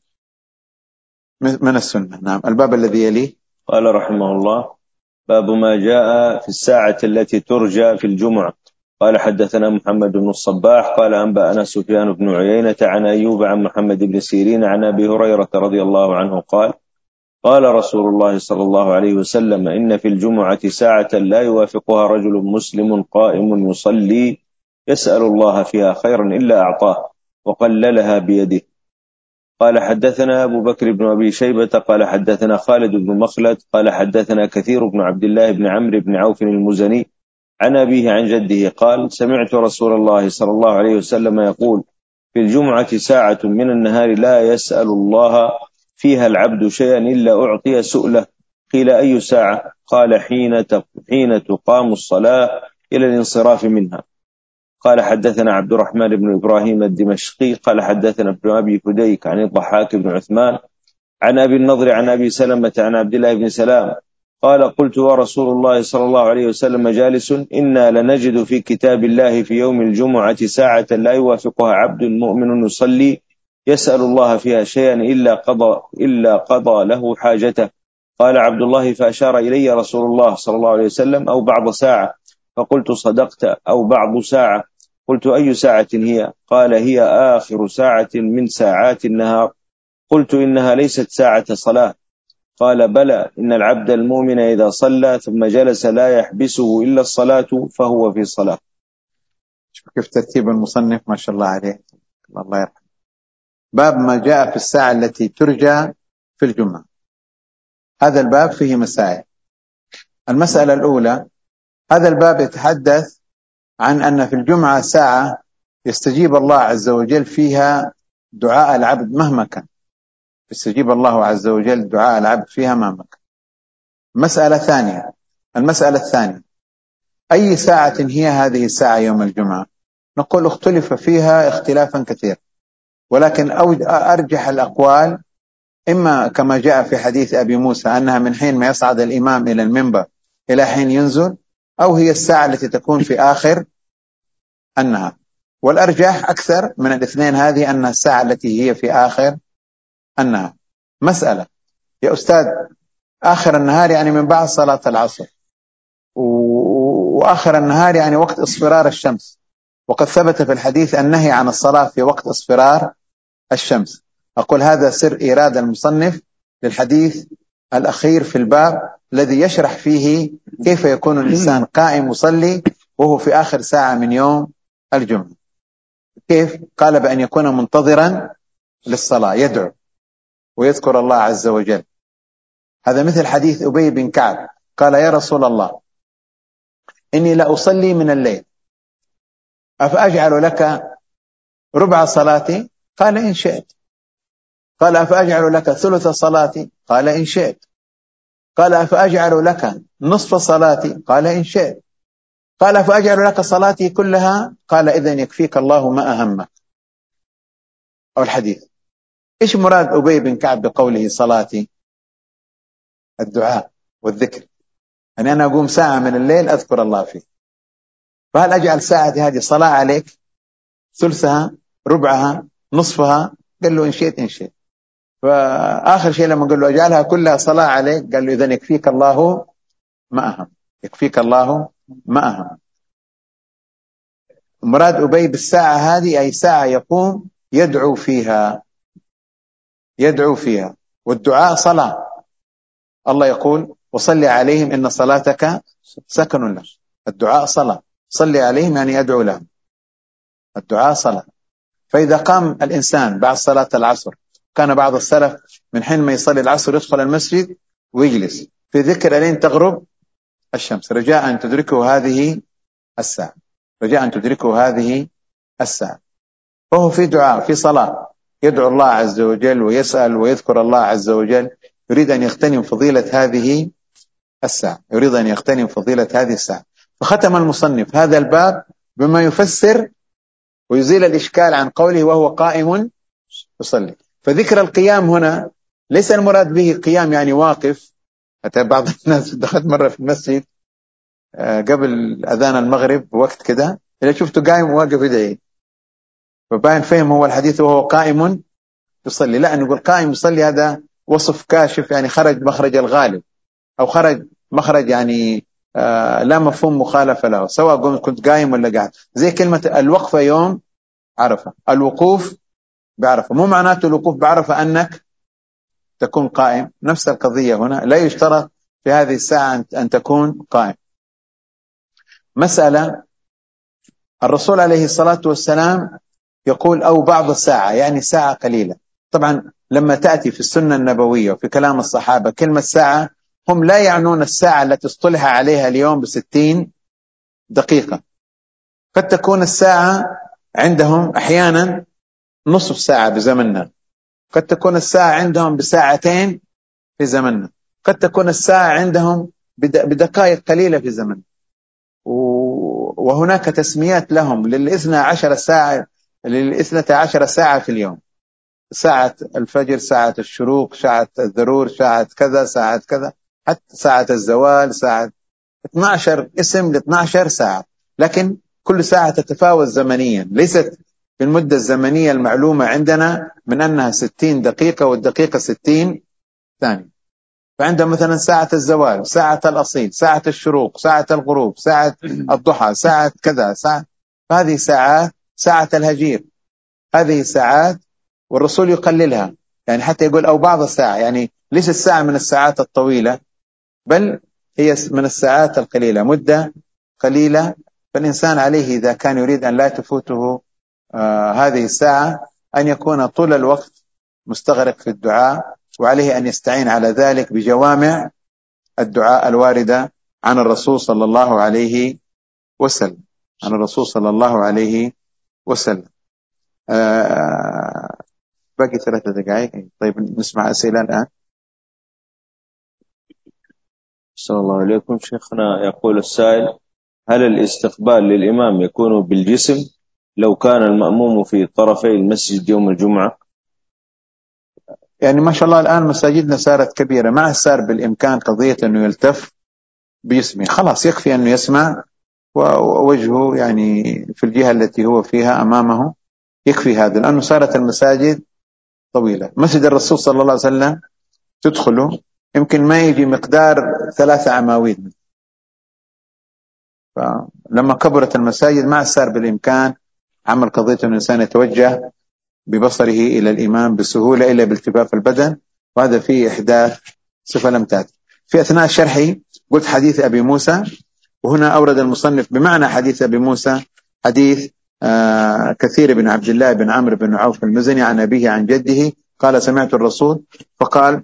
من السنة. نعم. الباب الذي يليه. قال رحمه الله: باب ما جاء في الساعة التي ترجى في الجمعة. قال حدثنا محمد بن الصباح قال أنبأنا سفيان بن عيينة عن أيوب عن محمد بن سيرين عن أبي هريرة رضي الله عنه قال: قال رسول الله صلى الله عليه وسلم: إن في الجمعة ساعة لا يوافقها رجل مسلم قائم يصلي يسأل الله فيها خيرا إلا أعطاه وقللها بيده. قال حدثنا أبو بكر بن أبي شيبة قال حدثنا خالد بن مخلد قال حدثنا كثير بن عبد الله بن عمرو بن عوف المزني عن أبيه عن جده قال: سمعت رسول الله صلى الله عليه وسلم يقول: في الجمعة ساعة من النهار لا يسأل الله فيها العبد شيئا إلا أعطي سؤله. قيل: أي ساعة؟ قال: حين حين تقام الصلاة إلى الانصراف منها. قال حدثنا عبد الرحمن بن إبراهيم الدمشقي قال حدثنا ابن أبي فديك عن الضحاك بن عثمان عن أبي النضر عن أبي سلمة عن عبد الله بن سلام قال: قلت: ورسول الله صلى الله عليه وسلم جالس، إنا لنجد في كتاب الله في يوم الجمعة ساعة لا يوافقها عبد مؤمن يصلي يسأل الله فيها شيئا إلا قضى, إلا قضى له حاجته. قال عبد الله: فأشار إلي رسول الله صلى الله عليه وسلم: أو بعض ساعة. فقلت: صدقت، أو بعض ساعة. قلت: أي ساعة هي؟ قال: هي آخر ساعة من ساعات النهار. قلت: إنها ليست ساعة صلاة. قال: بلى، إن العبد المؤمن إذا صلى ثم جلس لا يحبسه إلا الصلاة فهو في صلاة. شوف كيف ترتيب المصنف، ما شاء الله عليه، الله يرحمه. باب ما جاء في الساعة التي ترجى في الجمعة. هذا الباب فيه مسائل. المسألة الأولى، هذا الباب يتحدث عن أن في الجمعة ساعة يستجيب الله عز وجل فيها دعاء العبد مهما كان، يستجيب الله عز وجل دعاء العبد فيها مهما كان. مسألة ثانية، المسألة الثانية، أي ساعة هي هذه الساعة يوم الجمعة؟ نقول اختلف فيها اختلافا كثيرا، ولكن أرجح الأقوال إما كما جاء في حديث أبي موسى أنها من حين ما يصعد الإمام إلى المنبر إلى حين ينزل، أو هي الساعة التي تكون في آخر النهار. والأرجح أكثر من الاثنين هذه أنها الساعة التي هي في آخر النهار. مسألة يا أستاذ، آخر النهار يعني من بعد صلاة العصر، وآخر النهار يعني وقت اصفرار الشمس، وقد ثبت في الحديث النهي عن الصلاة في وقت اصفرار الشمس. أقول هذا سر إيراد المصنف للحديث الأخير في الباب الذي يشرح فيه كيف يكون الإنسان قائم يصلي وهو في آخر ساعة من يوم الجمعة. كيف؟ قال: بأن يكون منتظرا للصلاة يدعو ويذكر الله عز وجل. هذا مثل حديث أبي بن كعب قال: يا رسول الله، إني لا أصلي من الليل، أفأجعل لك ربع صلاتي؟ قال: إن شئت. قال: أفأجعل لك ثلث صلاتي؟ قال: إن شئت. قال: أفأجعل لك نصف صلاتي؟ قال: إن شئت. قال: أفأجعل لك صلاتي كلها؟ قال: إذن يكفيك الله ما أهمك. أو الحديث. إيش مراد أبي بن كعب بقوله صلاتي؟ الدعاء والذكر، يعني أنا أقوم ساعة من الليل أذكر الله فيه، فهل أجعل ساعتي هذه صلاة عليك؟ ثلثها، ربعها، نصفها؟ قال له: إن شئت إن شئت. فآخر شيء لما قال له: أجعلها كلها صلاة عليك، قال له: إذن يكفيك الله ما أهم، يكفيك الله ما أهم. مراد أبي بالساعة هذه أي ساعة يقوم يدعو فيها، يدعو فيها، والدعاء صلاة. الله يقول: وصلي عليهم إن صلاتك سكن لهم. الدعاء صلاة، صلي عليهم يعني أدعو لهم، الدعاء صلاة. فإذا قام الإنسان بعد صلاة العصر، كان بعض السلف من حين ما يصلي العصر يدخل المسجد ويجلس في ذكر لين تغرب الشمس، رجاء أن تدركه هذه الساعة، رجاء أن تدركه هذه الساعة. فهو في دعاء، في صلاة، يدعو الله عز وجل ويسأل ويذكر الله عز وجل، يريد أن يغتنم فضيلة هذه الساعة، يريد أن يغتنم فضيلة هذه الساعة. فختم المصنف هذا الباب بما يفسر ويزيل الإشكال عن قوله وهو قائم يصلي. فذكر القيام هنا ليس المراد به قيام يعني واقف. حتى بعض الناس دخلت مرة في المسجد قبل أذان المغرب وقت كده، إذا شفته قائم واقف يدعي، فباين فهم هو الحديث وهو قائم يصلي. لا، نقول قائم يصلي هذا وصف كاشف، يعني خرج مخرج الغالب، أو خرج مخرج يعني آه لا مفهوم مخالفة له، سواء كنت قائم ولا قاعد. زي كلمة الوقفة يوم عرفة، الوقوف بعرفة، مو معناته الوقوف بعرفة أنك تكون قائم. نفس القضية هنا، لا يشترط في هذه الساعة أن تكون قائم. مسألة، الرسول عليه الصلاة والسلام يقول أو بعض الساعة، يعني ساعة قليلة. طبعا لما تأتي في السنة النبوية وفي كلام الصحابة كلمة ساعة، هم لا يعنون الساعة التي اصطلح عليها اليوم بستين دقيقة. قد تكون الساعة عندهم أحيانا نصف ساعة بزمننا، قد تكون الساعة عندهم بساعتين في زمننا، قد تكون الساعة عندهم بدقائق قليلة في زمننا. وهناك تسميات لهم للإثنى عشر ساعة، للإثنى عشر ساعة في اليوم، ساعة الفجر، ساعة الشروق، ساعة الذرور، ساعة كذا، ساعة كذا، حتى ساعة الزوال، ساعة اثني عشر اسم ل اثني عشر ساعة. لكن كل ساعة تتفاوت زمنيا، ليست بالمدة الزمنية المعلومة عندنا من أنها ستين دقيقة والدقيقة ستين ثانية. فعندهم مثلا ساعة الزوال، ساعة الأصيل، ساعة الشروق، ساعة الغروب، ساعة الضحى، ساعة كذا، ساعة، هذه ساعات، ساعة الهجير، هذه ساعات. والرسول يقللها، يعني حتى يقول أو بعض الساعة، يعني ليس الساعة من الساعات الطويلة، بل هي من الساعات القليلة، مدة قليلة. فالإنسان عليه إذا كان يريد أن لا تفوته آه هذه الساعة أن يكون طول الوقت مستغرق في الدعاء، وعليه أن يستعين على ذلك بجوامع الدعاء الواردة عن الرسول صلى الله عليه وسلم، عن الرسول صلى الله عليه وسلم. آه باقي ثلاثة دقائق. طيب نسمع أسئلة الآن. صلى الله عليكم شيخنا. يقول السائل: هل الاستقبال للإمام يكون بالجسم لو كان المأموم في طرفي المسجد يوم الجمعة؟ يعني ما شاء الله الآن مساجدنا صارت كبيرة، ما صار بالإمكان قضية أنه يلتف بجسمه، خلاص يكفي أنه يسمع ووجهه يعني في الجهة التي هو فيها أمامه، يكفي هذا، لأنه صارت المساجد طويلة. مسجد الرسول صلى الله عليه وسلم تدخله يمكن ما يجي مقدار ثلاثة عماويد، فلما كبرت المساجد ما صار بالإمكان عمل قضية أن الإنسان يتوجه ببصره إلى الإمام بسهولة إلا بالتفاف البدن، وهذا فيه إحداث صفة لم تأتي. في أثناء شرحي قلت حديث أبي موسى، وهنا أورد المصنف بمعنى حديث أبي موسى حديث آه كثير بن عبد الله بن عمرو بن عوف المزني عن أبيه عن جده قال سمعت الرسول فقال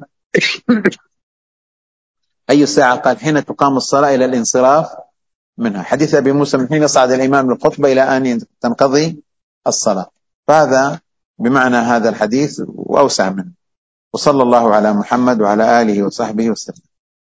أي ساعة؟ قال حين تقام الصلاة إلى الانصراف منها. حديث أبي موسى من حين يصعد الإمام للخطبة إلى أن تنقضي الصلاة، فهذا بمعنى هذا الحديث وأوسع منه. وصلى الله على محمد وعلى آله وصحبه وسلم.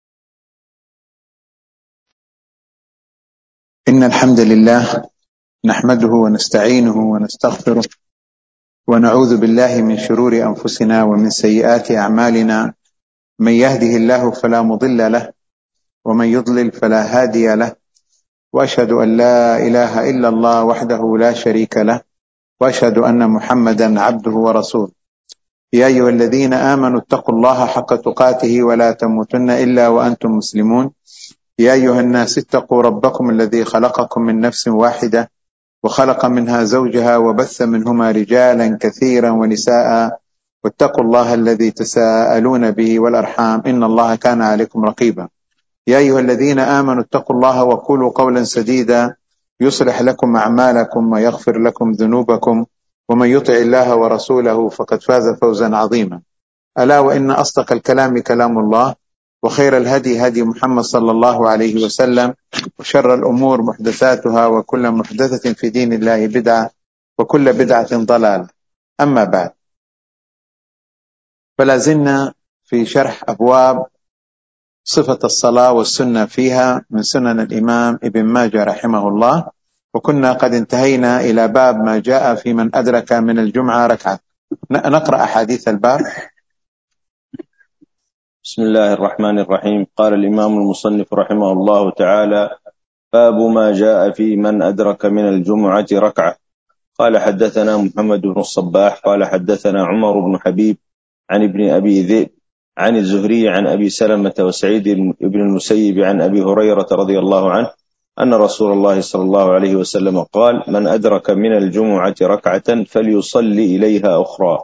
إن الحمد لله نحمده ونستعينه ونستغفره ونعوذ بالله من شرور أنفسنا ومن سيئات أعمالنا، من يهده الله فلا مضل له ومن يضلل فلا هادي له، وأشهد أن لا إله إلا الله وحده لا شريك له، وأشهد أن محمدا عبده ورسوله. يا أيها الذين آمنوا اتقوا الله حق تقاته ولا تموتن إلا وأنتم مسلمون. يا أيها الناس اتقوا ربكم الذي خلقكم من نفس واحدة وخلق منها زوجها وبث منهما رجالا كثيرا ونساء، واتقوا الله الذي تساءلون به والأرحام إن الله كان عليكم رقيبا. يا أيها الذين آمنوا اتقوا الله وقولوا قولا سديدا يصلح لكم أعمالكم ويغفر لكم ذنوبكم، ومن يطع الله ورسوله فقد فاز فوزا عظيما. ألا وإن أصدق الكلام كلام الله، وخير الهدي هدي محمد صلى الله عليه وسلم، وشر الأمور محدثاتها، وكل محدثة في دين الله بدعة، وكل بدعة ضلالة. أما بعد، فلا زلنا في شرح أبواب صفة الصلاة والسنة فيها من سنن الإمام ابن ماجه رحمه الله، وكنا قد انتهينا إلى باب ما جاء في من أدرك من الجمعة ركعة. نقرأ أحاديث الباب. بسم الله الرحمن الرحيم. قال الإمام المصنف رحمه الله تعالى: باب ما جاء في من أدرك من الجمعة ركعة. قال: حدثنا محمد بن الصباح قال حدثنا عمر بن حبيب عن ابن أبي ذئب عن الزهري عن أبي سلمة وسعيد بن المسيب عن أبي هريرة رضي الله عنه أن رسول الله صلى الله عليه وسلم قال: من أدرك من الجمعة ركعة فليصلي إليها أخرى.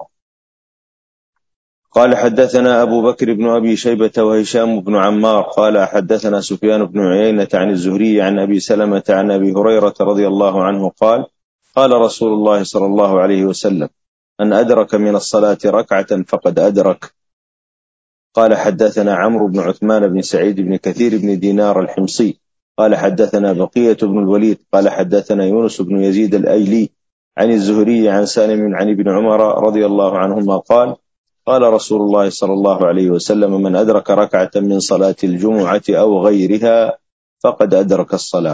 قال: حدثنا أبو بكر بن أبي شيبة وهشام بن عمار قال حدثنا سفيان بن عيينة عن الزهري عن أبي سلمة عن أبي هريرة رضي الله عنه قال: قال رسول الله صلى الله عليه وسلم: من أدرك من الصلاة ركعة فقد أدرك. قال: حدثنا عمرو بن عثمان بن سعيد بن كثير بن دينار الحمصي قال حدثنا بقية بن الوليد قال حدثنا يونس بن يزيد الأيلي عن الزهري عن سالم عن ابن عمر رضي الله عنهما قال: قال رسول الله صلى الله عليه وسلم: من أدرك ركعة من صلاة الجمعة أو غيرها فقد أدرك الصلاة.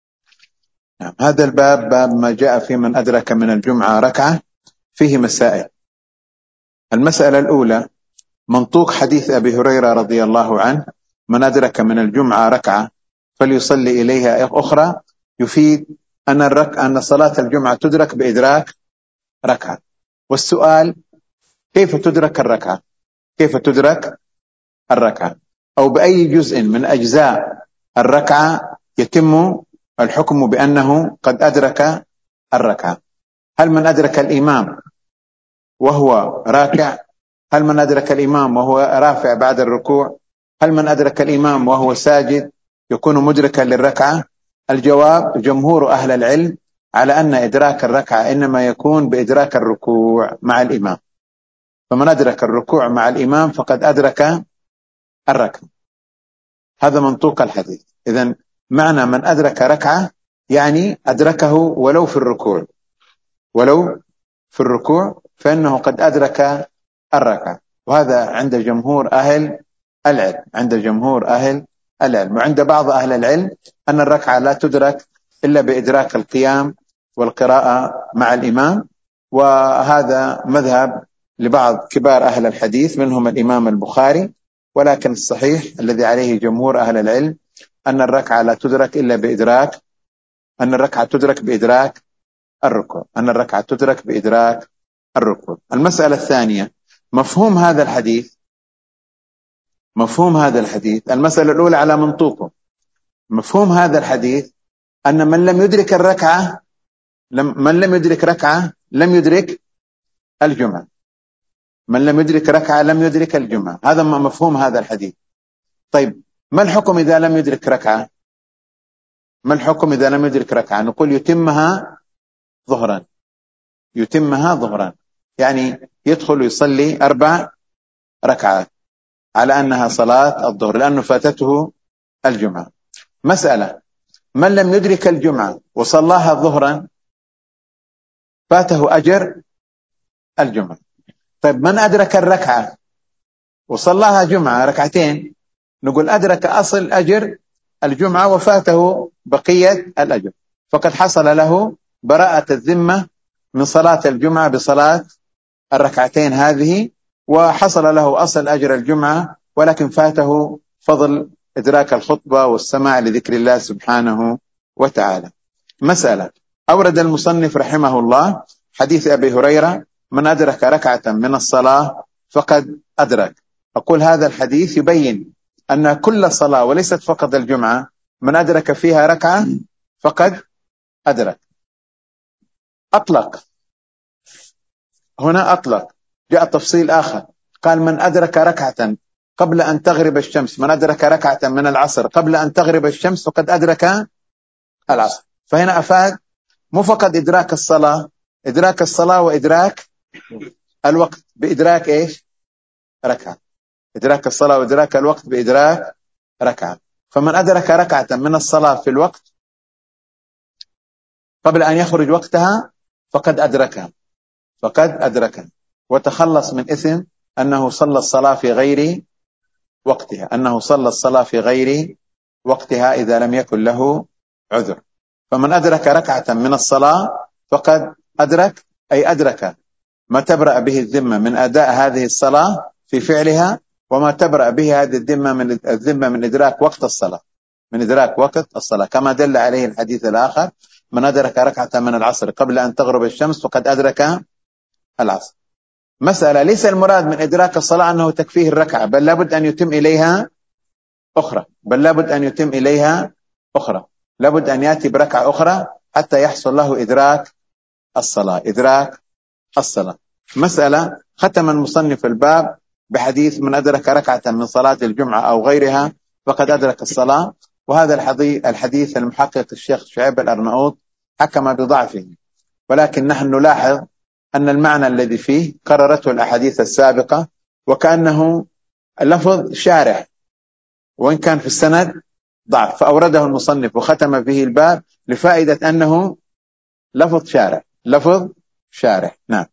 هذا الباب باب ما جاء في من أدرك من الجمعة ركعة، فيه مسائل. المسألة الأولى: منطوق حديث أبي هريرة رضي الله عنه: من أدرك من الجمعة ركعة فليصلي إليها أخرى، يفيد أن الرك... أن صلاة الجمعة تدرك بإدراك ركعة. والسؤال: كيف تدرك الركعة؟ كيف تدرك الركعة؟ أو بأي جزء من أجزاء الركعة يتم الحكم بأنه قد أدرك الركعة؟ هل من أدرك الإمام وهو راكع؟ هل من أدرك الإمام وهو رافع بعد الركوع؟ هل من أدرك الإمام وهو ساجد يكون مدركا للركعة؟ الجواب: جمهور أهل العلم على أن إدراك الركعة إنما يكون بإدراك الركوع مع الإمام. فمن أدرك الركوع مع الإمام فقد أدرك الركعة. هذا منطوق الحديث. إذن معنى من أدرك ركعة يعني أدركه ولو في الركوع، ولو في الركوع فإنه قد أدرك الركعة. وهذا عند جمهور أهل العلم، عند جمهور أهل العلم. وعند بعض أهل العلم أن الركعة لا تدرك إلا بإدراك القيام والقراءة مع الإمام، وهذا مذهب لبعض كبار أهل الحديث منهم الإمام البخاري. ولكن الصحيح الذي عليه جمهور أهل العلم أن الركعة لا تدرك إلا بإدراك أن الركعة تدرك بإدراك الركوع أن الركعة تدرك بإدراك الركوع. المسألة الثانية: مفهوم هذا الحديث. مفهوم هذا الحديث المسألة الأولى على منطوقه. مفهوم هذا الحديث أن من لم يدرك الركعة لم من لم يدرك ركعة لم يدرك الجمعة. من لم يدرك ركعة لم يدرك الجمعة. هذا مفهوم هذا الحديث. طيب، ما الحكم إذا لم يدرك ركعة؟ ما الحكم إذا لم يدرك ركعة؟ نقول يتمها ظهرا. يتمها ظهرا يعني يدخل يصلي أربع ركعات على أنها صلاة الظهر لأنه فاتته الجمعة. مسألة: من لم يدرك الجمعة وصلاها ظهرا فاته أجر الجمعة. طيب، من أدرك الركعة وصلاها جمعة ركعتين، نقول أدرك أصل أجر الجمعة وفاته بقية الأجر، فقد حصل له براءة الذمة من صلاة الجمعة بصلاة الركعتين هذه، وحصل له أصل أجر الجمعة، ولكن فاته فضل إدراك الخطبة والسماع لذكر الله سبحانه وتعالى. مسألة: أورد المصنف رحمه الله حديث أبي هريرة: من أدرك ركعة من الصلاة فقد أدرك. أقول هذا الحديث يبين أن كل صلاة وليست فقط الجمعة من أدرك فيها ركعة فقد أدرك. أطلق هنا، أطلق جاء تفصيل آخر، قال: من أدرك ركعة قبل أن تغرب الشمس، من أدرك ركعة من العصر قبل أن تغرب الشمس فقد أدرك العصر. فهنا أفاد مو فقط إدراك الصلاة، إدراك الصلاة وإدراك الوقت بإدراك إيش؟ ركعة. إدراك الصلاة وإدراك الوقت بإدراك ركعة. فمن أدرك ركعة من الصلاة في الوقت قبل أن يخرج وقتها فقد أدركها فقد أدركها وتخلص من إثم أنه صلى الصلاة في غير وقتها أنه صلى الصلاة في غير وقتها إذا لم يكن له عذر. فمن أدرك ركعة من الصلاة فقد أدرك أي أدرك ما تبرأ به الذمة من أداء هذه الصلاة في فعلها، وما تبرأ به هذه الذمة من الذمة من إدراك وقت الصلاة من إدراك وقت الصلاة، كما دل عليه الحديث الآخر: من أدرك ركعة من العصر قبل أن تغرب الشمس فقد أدرك العصر. مسألة ليس المراد من إدراك الصلاة أنه تكفيه الركعة، بل لابد أن يتم إليها أخرى بل لابد أن يتم إليها أخرى لابد أن يأتي بركعة أخرى حتى يحصل له إدراك الصلاة إدراك الصلاة. مسألة ختم المصنف الباب بحديث: من أدرك ركعة من صلاة الجمعة أو غيرها فقد أدرك الصلاة. وهذا الحديث المحقق الشيخ شعيب الأرناؤوط حكم بضعفه، ولكن نحن نلاحظ أن المعنى الذي فيه قررته الأحاديث السابقة، وكأنه لفظ شارح وإن كان في السند ضعف، فأورده المصنف وختم به الباب لفائدة أنه لفظ شارح لفظ شارح نعم.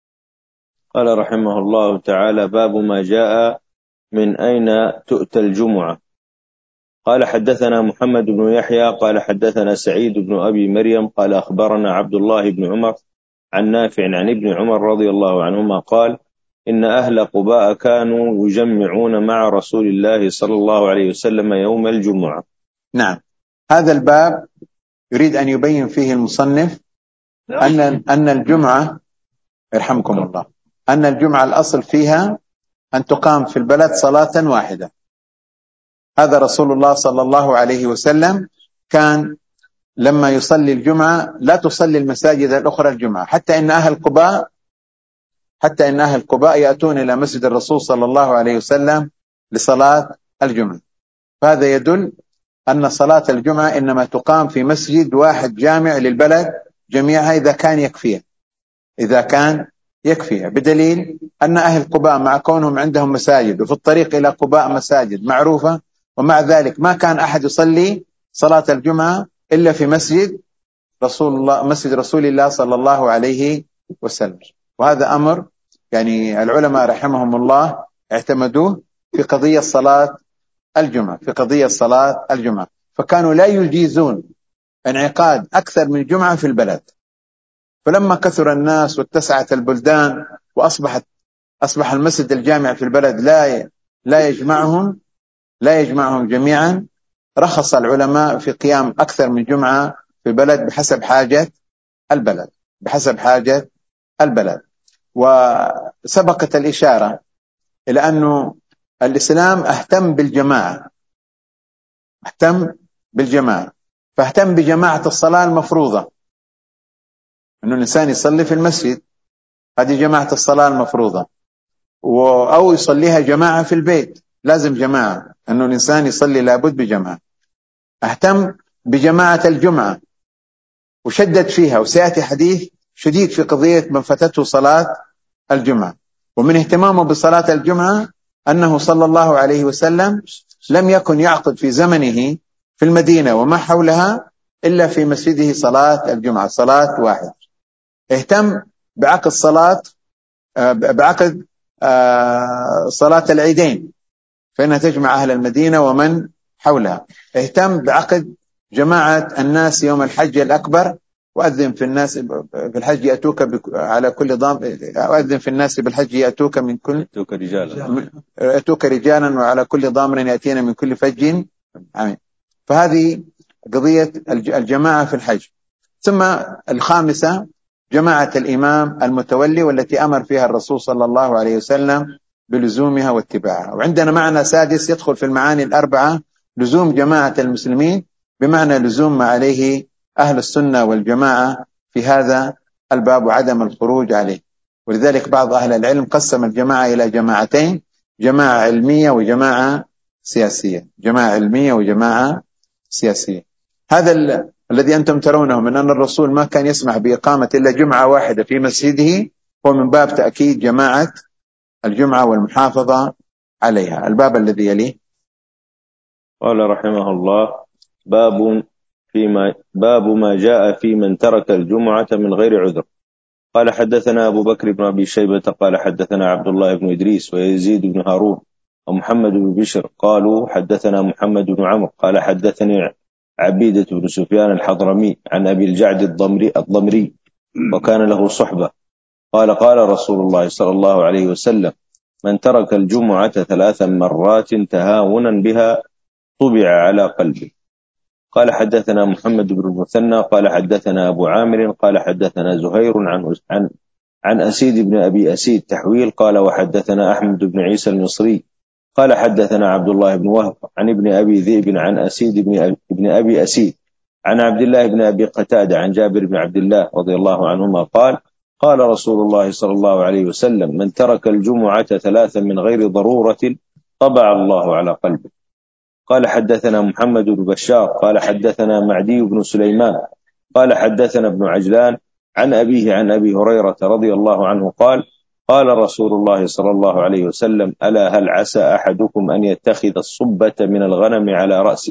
قال رحمه الله تعالى: باب ما جاء من أين تؤتى الجمعة. قال: حدثنا محمد بن يحيى قال حدثنا سعيد بن أبي مريم قال أخبرنا عبد الله بن عمر عن نافع عن ابن عمر رضي الله عنهما قال: إن أهل قباء كانوا يجمعون مع رسول الله صلى الله عليه وسلم يوم الجمعة. نعم. هذا الباب يريد أن يبين فيه المصنف أن أن الجمعة يرحمكم الله أن الجمعة الأصل فيها أن تقام في البلد صلاة واحدة. هذا رسول الله صلى الله عليه وسلم كان لما يصلي الجمعة لا تصلي المساجد الأخرى الجمعة، حتى إن أهل قباء حتى إن أهل قباء يأتون إلى مسجد الرسول صلى الله عليه وسلم لصلاة الجمعة. فهذا يدل أن صلاة الجمعة إنما تقام في مسجد واحد جامع للبلد جميعها إذا كان يكفيها إذا كان يكفيها بدليل أن أهل قباء مع كونهم عندهم مساجد وفي الطريق إلى قباء مساجد معروفة، ومع ذلك ما كان أحد يصلي صلاة الجمعة إلا في مسجد رسول الله مسجد رسول الله صلى الله عليه وسلم. وهذا أمر يعني العلماء رحمهم الله اعتمدوه في قضية صلاة الجمعة في قضية صلاة الجمعة فكانوا لا يجيزون انعقاد أكثر من جمعة في البلد. فلما كثر الناس واتسعت البلدان وأصبحت أصبح المسجد الجامع في البلد لا لا يجمعهم لا يجمعهم جميعا، رخص العلماء في قيام أكثر من جمعة في البلد بحسب حاجة البلد بحسب حاجة البلد. وسبقت الإشارة إلى أنه الإسلام اهتم بالجماعة اهتم بالجماعة فاهتم بجماعة الصلاة المفروضة، أنه الإنسان يصلي في المسجد، هذه جماعة الصلاة المفروضة، أو يصليها جماعة في البيت، لازم جماعة، أنه الإنسان يصلي لابد بجماعة. اهتم بجماعة الجمعة وشدد فيها، وسيأتي حديث شديد في قضية من فاتته صلاة الجمعة. ومن اهتمامه بصلاة الجمعة أنه صلى الله عليه وسلم لم يكن يعقد في زمنه في المدينة وما حولها إلا في مسجده صلاة الجمعة صلاة واحد. اهتم بعقد صلاة بعقد صلاة العيدين فإنها تجمع أهل المدينة ومن حولها. اهتم بعقد جماعة الناس يوم الحج الأكبر، وأذن في الناس في الحج يأتوك على كل ضام وأذن في الناس بالحج يأتوك من كل يأتوك رجالا يأتوك رجالا وعلى كل ضامر يأتينا من كل فج عميق. فهذه قضية الجماعة في الحج. ثم الخامسة جماعة الإمام المتولي، والتي أمر فيها الرسول صلى الله عليه وسلم بلزومها واتباعها. وعندنا معنى سادس يدخل في المعاني الأربعة: لزوم جماعة المسلمين، بمعنى لزوم ما عليه أهل السنة والجماعة في هذا الباب وعدم الخروج عليه. ولذلك بعض أهل العلم قسم الجماعة إلى جماعتين: جماعة علمية وجماعة سياسية جماعة علمية وجماعة سياسية. هذا الذي أنتم ترونه من أن الرسول ما كان يسمح بإقامة إلا جمعة واحدة في مسجده هو من باب تأكيد جماعة الجمعة والمحافظة عليها. الباب الذي يليه. قال رحمه الله: باب فيما باب ما جاء في من ترك الجمعة من غير عذر. قال حدثنا أبو بكر بن أبي شيبة قال حدثنا عبد الله بن إدريس ويزيد بن هارون ومحمد بن بشر قالوا حدثنا محمد بن عمرو قال حدثني عبيدة بن سفيان الحضرمي عن أبي الجعد الضمري, الضمري وكان له صحبة قال قال رسول الله صلى الله عليه وسلم: من ترك الجمعة ثلاثا مرات تهاونا بها طبع على قلبه. قال حدثنا محمد بن المثنى قال حدثنا أبو عامر قال حدثنا زهير عن عن عن أسيد بن أبي أسيد تحويل قال وحدثنا أحمد بن عيسى المصري قال حدثنا عبد الله بن وهب عن ابن أبي ذئب عن أسيد بن ابن أبي أسيد عن عبد الله بن أبي قتادة عن جابر بن عبد الله رضي الله عنهما قال قال رسول الله صلى الله عليه وسلم: من ترك الجمعة ثلاثا من غير ضرورة طبع الله على قلبه. قال حدثنا محمد بن بشار قال حدثنا معدي بن سليمان قال حدثنا ابن عجلان عن أبيه عن أبي هريرة رضي الله عنه قال قال رسول الله صلى الله عليه وسلم: ألا هل عسى أحدكم أن يتخذ الصبة من الغنم على رأسه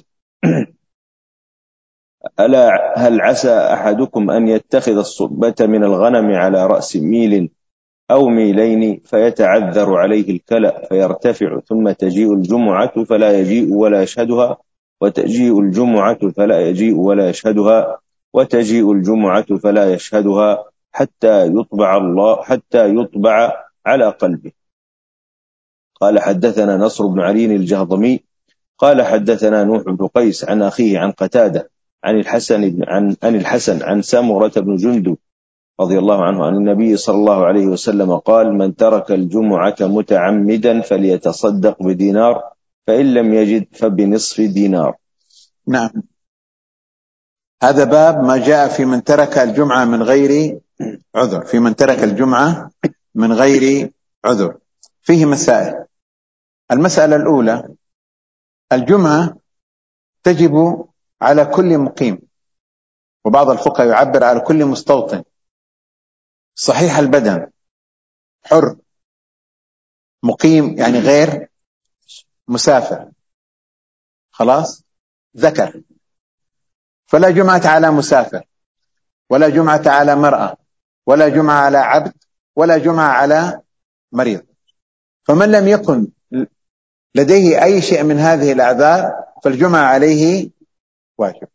ألا هل عسى أحدكم أن يتخذ الصبة من الغنم على رأس ميل أو ميلين فيتعذر عليه الكلأ فيرتفع ثم تجيء الجمعة فلا يجيء ولا يشهدها وتجيء الجمعة فلا يجيء ولا يشهدها وتجيء الجمعة فلا يشهدها حتى يطبع الله حتى يطبع على قلبه. قال حدثنا نصر بن علي الجهضمي قال حدثنا نوح بن قيس عن أخيه عن قتادة عن الحسن بن عن عن الحسن عن سمرة بن جندب رضي الله عنه عن النبي صلى الله عليه وسلم قال: من ترك الجمعة متعمدا فليتصدق بدينار فإن لم يجد فبنصف دينار. نعم، هذا باب ما جاء في من ترك الجمعة من غير عذر. في من ترك الجمعة من غير عذر فيه مسائل. المسألة الأولى: الجمعة تجب على كل مقيم، وبعض الفقهاء يعبر على كل مستوطن صحيح البدن حر مقيم، يعني غير مسافر، خلاص ذكر. فلا جمعة على مسافر ولا جمعة على مرأة ولا جمعة على عبد ولا جمعة على مريض. فمن لم يكن لديه أي شيء من هذه الأعذار فالجمعة عليه واجب.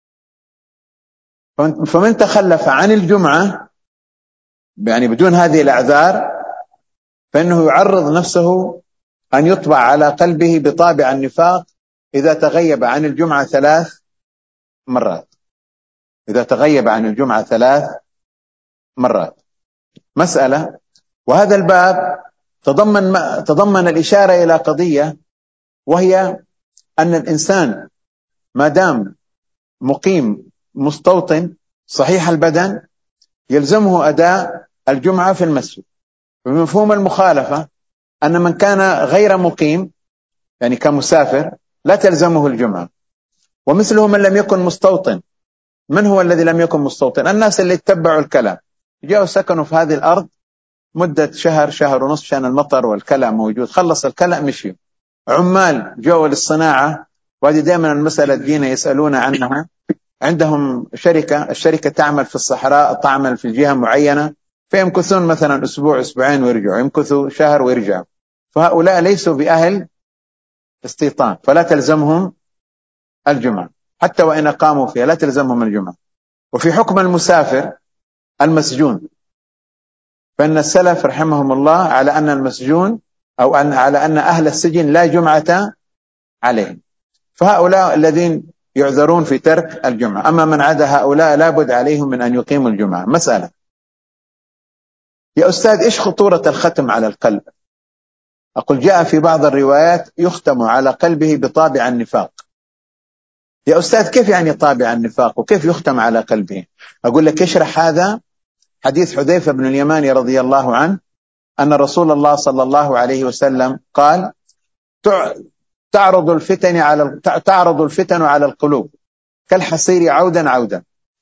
فمن تخلف عن الجمعة يعني بدون هذه الأعذار فإنه يعرض نفسه أن يطبع على قلبه بطابع النفاق إذا تغيب عن الجمعة ثلاث مرات. إذا تغيب عن الجمعة ثلاث مرات مسألة. وهذا الباب تضمن تضمن الإشارة إلى قضية، وهي أن الإنسان ما دام مقيم مستوطن صحيح البدن يلزمه أداء الجمعة في المسجد. بمفهوم المخالفة أن من كان غير مقيم يعني كمسافر لا تلزمه الجمعة. ومثله من لم يكن مستوطن. من هو الذي لم يكن مستوطن؟ الناس اللي اتبعوا الكلام، جاءوا سكنوا في هذه الأرض مدة شهر شهر ونصف عشان المطر والكلأ موجود، خلص الكلأ مشيوا. عمال جاءوا للصناعة، وهذه دائما المسألة تجينا يسألون عنها. عندهم شركة، الشركة تعمل في الصحراء، تعمل في جهة معينة، فيمكثون مثلا أسبوع أسبوعين ويرجعوا، يمكثوا شهر ويرجعوا. فهؤلاء ليسوا بأهل استيطان فلا تلزمهم الجمعة، حتى وإن قاموا فيها لا تلزمهم الجمعة. وفي حكم المسافر المسجون، فإن السلف رحمهم الله على أن المسجون أو أن على أن أهل السجن لا جمعة عليهم، فهؤلاء الذين يعذرون في ترك الجمعة. أما من عدا هؤلاء لابد عليهم من أن يقيموا الجمعة. مسألة: يا أستاذ إيش خطورة الختم على القلب؟ أقول جاء في بعض الروايات يختم على قلبه بطابع النفاق. يا أستاذ كيف يعني طابع النفاق وكيف يختم على قلبه؟ أقول لك اشرح هذا حديث حذيفة بن اليماني رضي الله عنه أن رسول الله صلى الله عليه وسلم قال: تعرض الفتن على تعرض الفتن على القلوب كالحصير عودا عودا.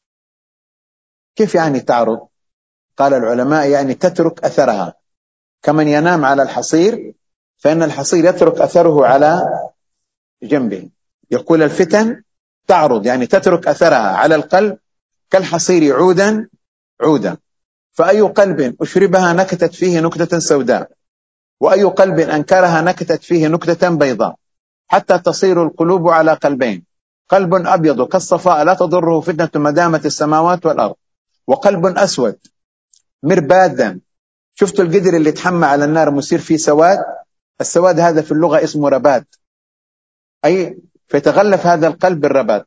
كيف يعني تعرض؟ قال العلماء يعني تترك أثرها، كمن ينام على الحصير فإن الحصير يترك أثره على جنبه. يقول الفتن تعرض يعني تترك أثرها على القلب كالحصير عودا عودا. فأي قلب أشربها نكتت فيه نكتة سوداء، وأي قلب أنكرها نكتت فيه نكتة بيضاء، حتى تصير القلوب على قلبين: قلب أبيض كالصفاء لا تضره فتنة ما دامت السماوات والأرض، وقلب أسود مربادا. شفتوا القدر اللي تحمى على النار مصير فيه سواد؟ السواد هذا في اللغة اسمه رباد، أي فيتغلف هذا القلب بالرباد.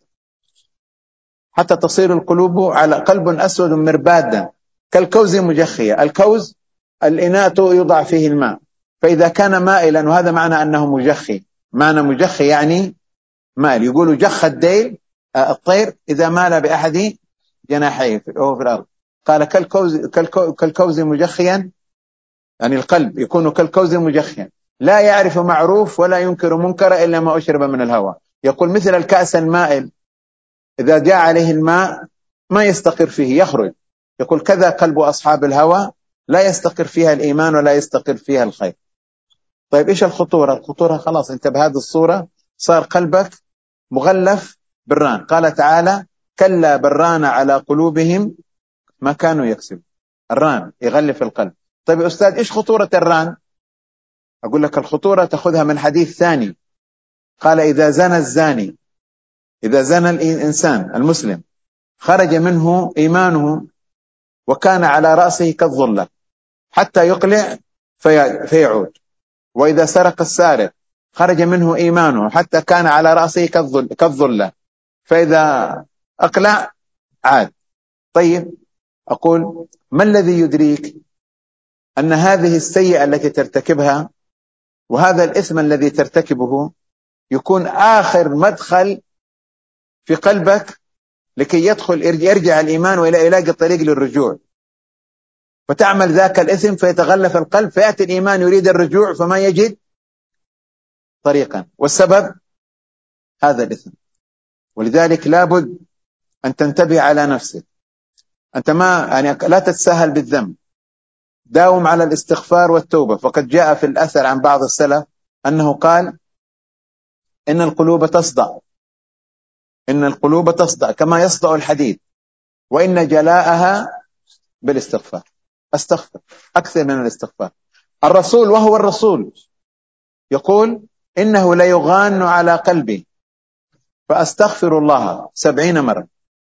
حتى تصير القلوب على قلب أسود مربادا كالكوز مجخية. الكوز الإناء يوضع فيه الماء، فإذا كان مائلا، وهذا معنى أنه مجخي، معنى مجخي يعني مال. يقولوا جخ الديل الطير إذا مال بأحد جناحيه وهو في الأرض. قال كالكوز, كالكو كالكوز مجخيا، يعني القلب يكون كالكوز مجخيا لا يعرف معروف ولا ينكر منكر إلا ما أشرب من الهوى. يقول مثل الكأس المائل إذا جاء عليه الماء ما يستقر فيه يخرج. يقول كذا قلب أصحاب الهوى لا يستقر فيها الإيمان ولا يستقر فيها الخير. طيب إيش الخطورة؟ الخطورة خلاص أنت بهذه الصورة صار قلبك مغلف بالران. قال تعالى كلا بران على قلوبهم ما كانوا يكسبون. الران يغلف القلب. طيب يا أستاذ إيش خطورة الران؟ أقول لك الخطورة تأخذها من حديث ثاني. قال إذا زنى الزاني، إذا زنى الإنسان المسلم خرج منه إيمانه وكان على رأسه كالظلة حتى يقلع في فيعود. وإذا سرق السارق خرج منه إيمانه حتى كان على رأسه كالظلة فإذا أقلع عاد. طيب أقول ما الذي يدريك أن هذه السيئة التي ترتكبها وهذا الإثم الذي ترتكبه يكون آخر مدخل في قلبك لكي يدخل يرجع الإيمان وإلى يلاقي الطريق للرجوع، فتعمل ذاك الإثم فيتغلف القلب فيأتي الإيمان يريد الرجوع فما يجد طريقا، والسبب هذا الإثم. ولذلك لابد أن تنتبه على نفسك. أنت ما يعني لا تتساهل بالذنب، داوم على الاستغفار والتوبة. فقد جاء في الأثر عن بعض السلف أنه قال إن القلوب تصدع، إن القلوب تصدع كما يصدع الحديد، وإن جلاءها بالاستغفار. استغفر أكثر من الاستغفار. الرسول وهو الرسول يقول إنه ليغان على قلبي فأستغفر الله سبعين مرة.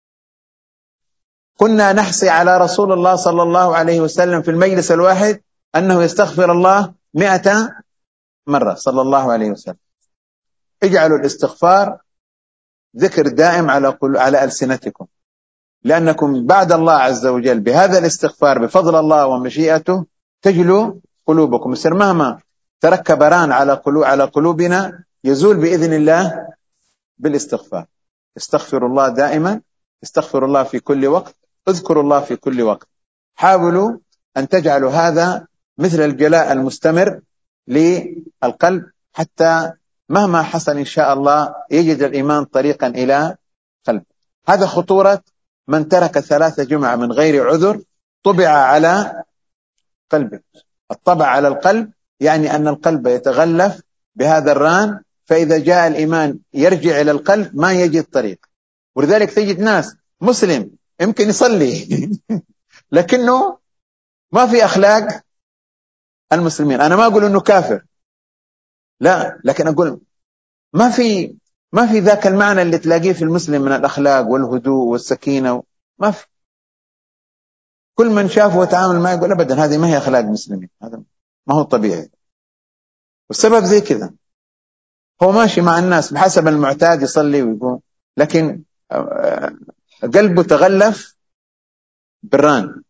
كنا نحصي على رسول الله صلى الله عليه وسلم في المجلس الواحد أنه يستغفر الله مئة مرة صلى الله عليه وسلم. اجعلوا الاستغفار ذكر دائم على على ألسنتكم، لأنكم بعد الله عز وجل بهذا الاستغفار بفضل الله ومشيئته تجلو قلوبكم. يصير مهما تركب ران على قلوب على قلوبنا يزول بإذن الله بالاستغفار. استغفر الله دائما، استغفر الله في كل وقت، اذكروا الله في كل وقت. حاولوا أن تجعلوا هذا مثل الجلاء المستمر للقلب حتى مهما حصل إن شاء الله يجد الإيمان طريقا إلى قلب. هذا خطورة من ترك ثلاثة جمعة من غير عذر طبع على قلبه. الطبع على القلب يعني أن القلب يتغلف بهذا الران، فإذا جاء الإيمان يرجع إلى القلب ما يجد طريق. ولذلك تجد ناس مسلم يمكن يصلي لكنه ما في أخلاق المسلمين. أنا ما أقول أنه كافر، لا، لكن أقول ما في ما في ذاك المعنى اللي تلاقيه في المسلم من الأخلاق والهدوء والسكينة. ما في. كل من شافه وتعامل معه يقول أبدا هذه ما هي أخلاق المسلمين، هذا ما هو طبيعي. والسبب زي كذا، هو ماشي مع الناس بحسب المعتاد يصلي ويقوم، لكن قلبه تغلف بالران.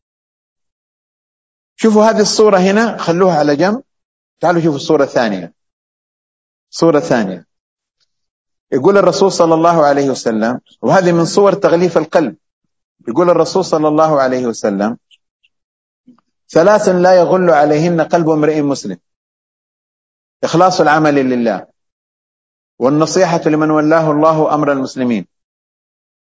شوفوا هذه الصورة هنا، خلوها على جنب، تعالوا شوفوا الصورة الثانية. صورة ثانية يقول الرسول صلى الله عليه وسلم، وهذه من صور تغليف القلب. يقول الرسول صلى الله عليه وسلم ثلاث لا يغل عليهن قلب امرئ مسلم: إخلاص العمل لله، والنصيحة لمن ولاه الله أمر المسلمين،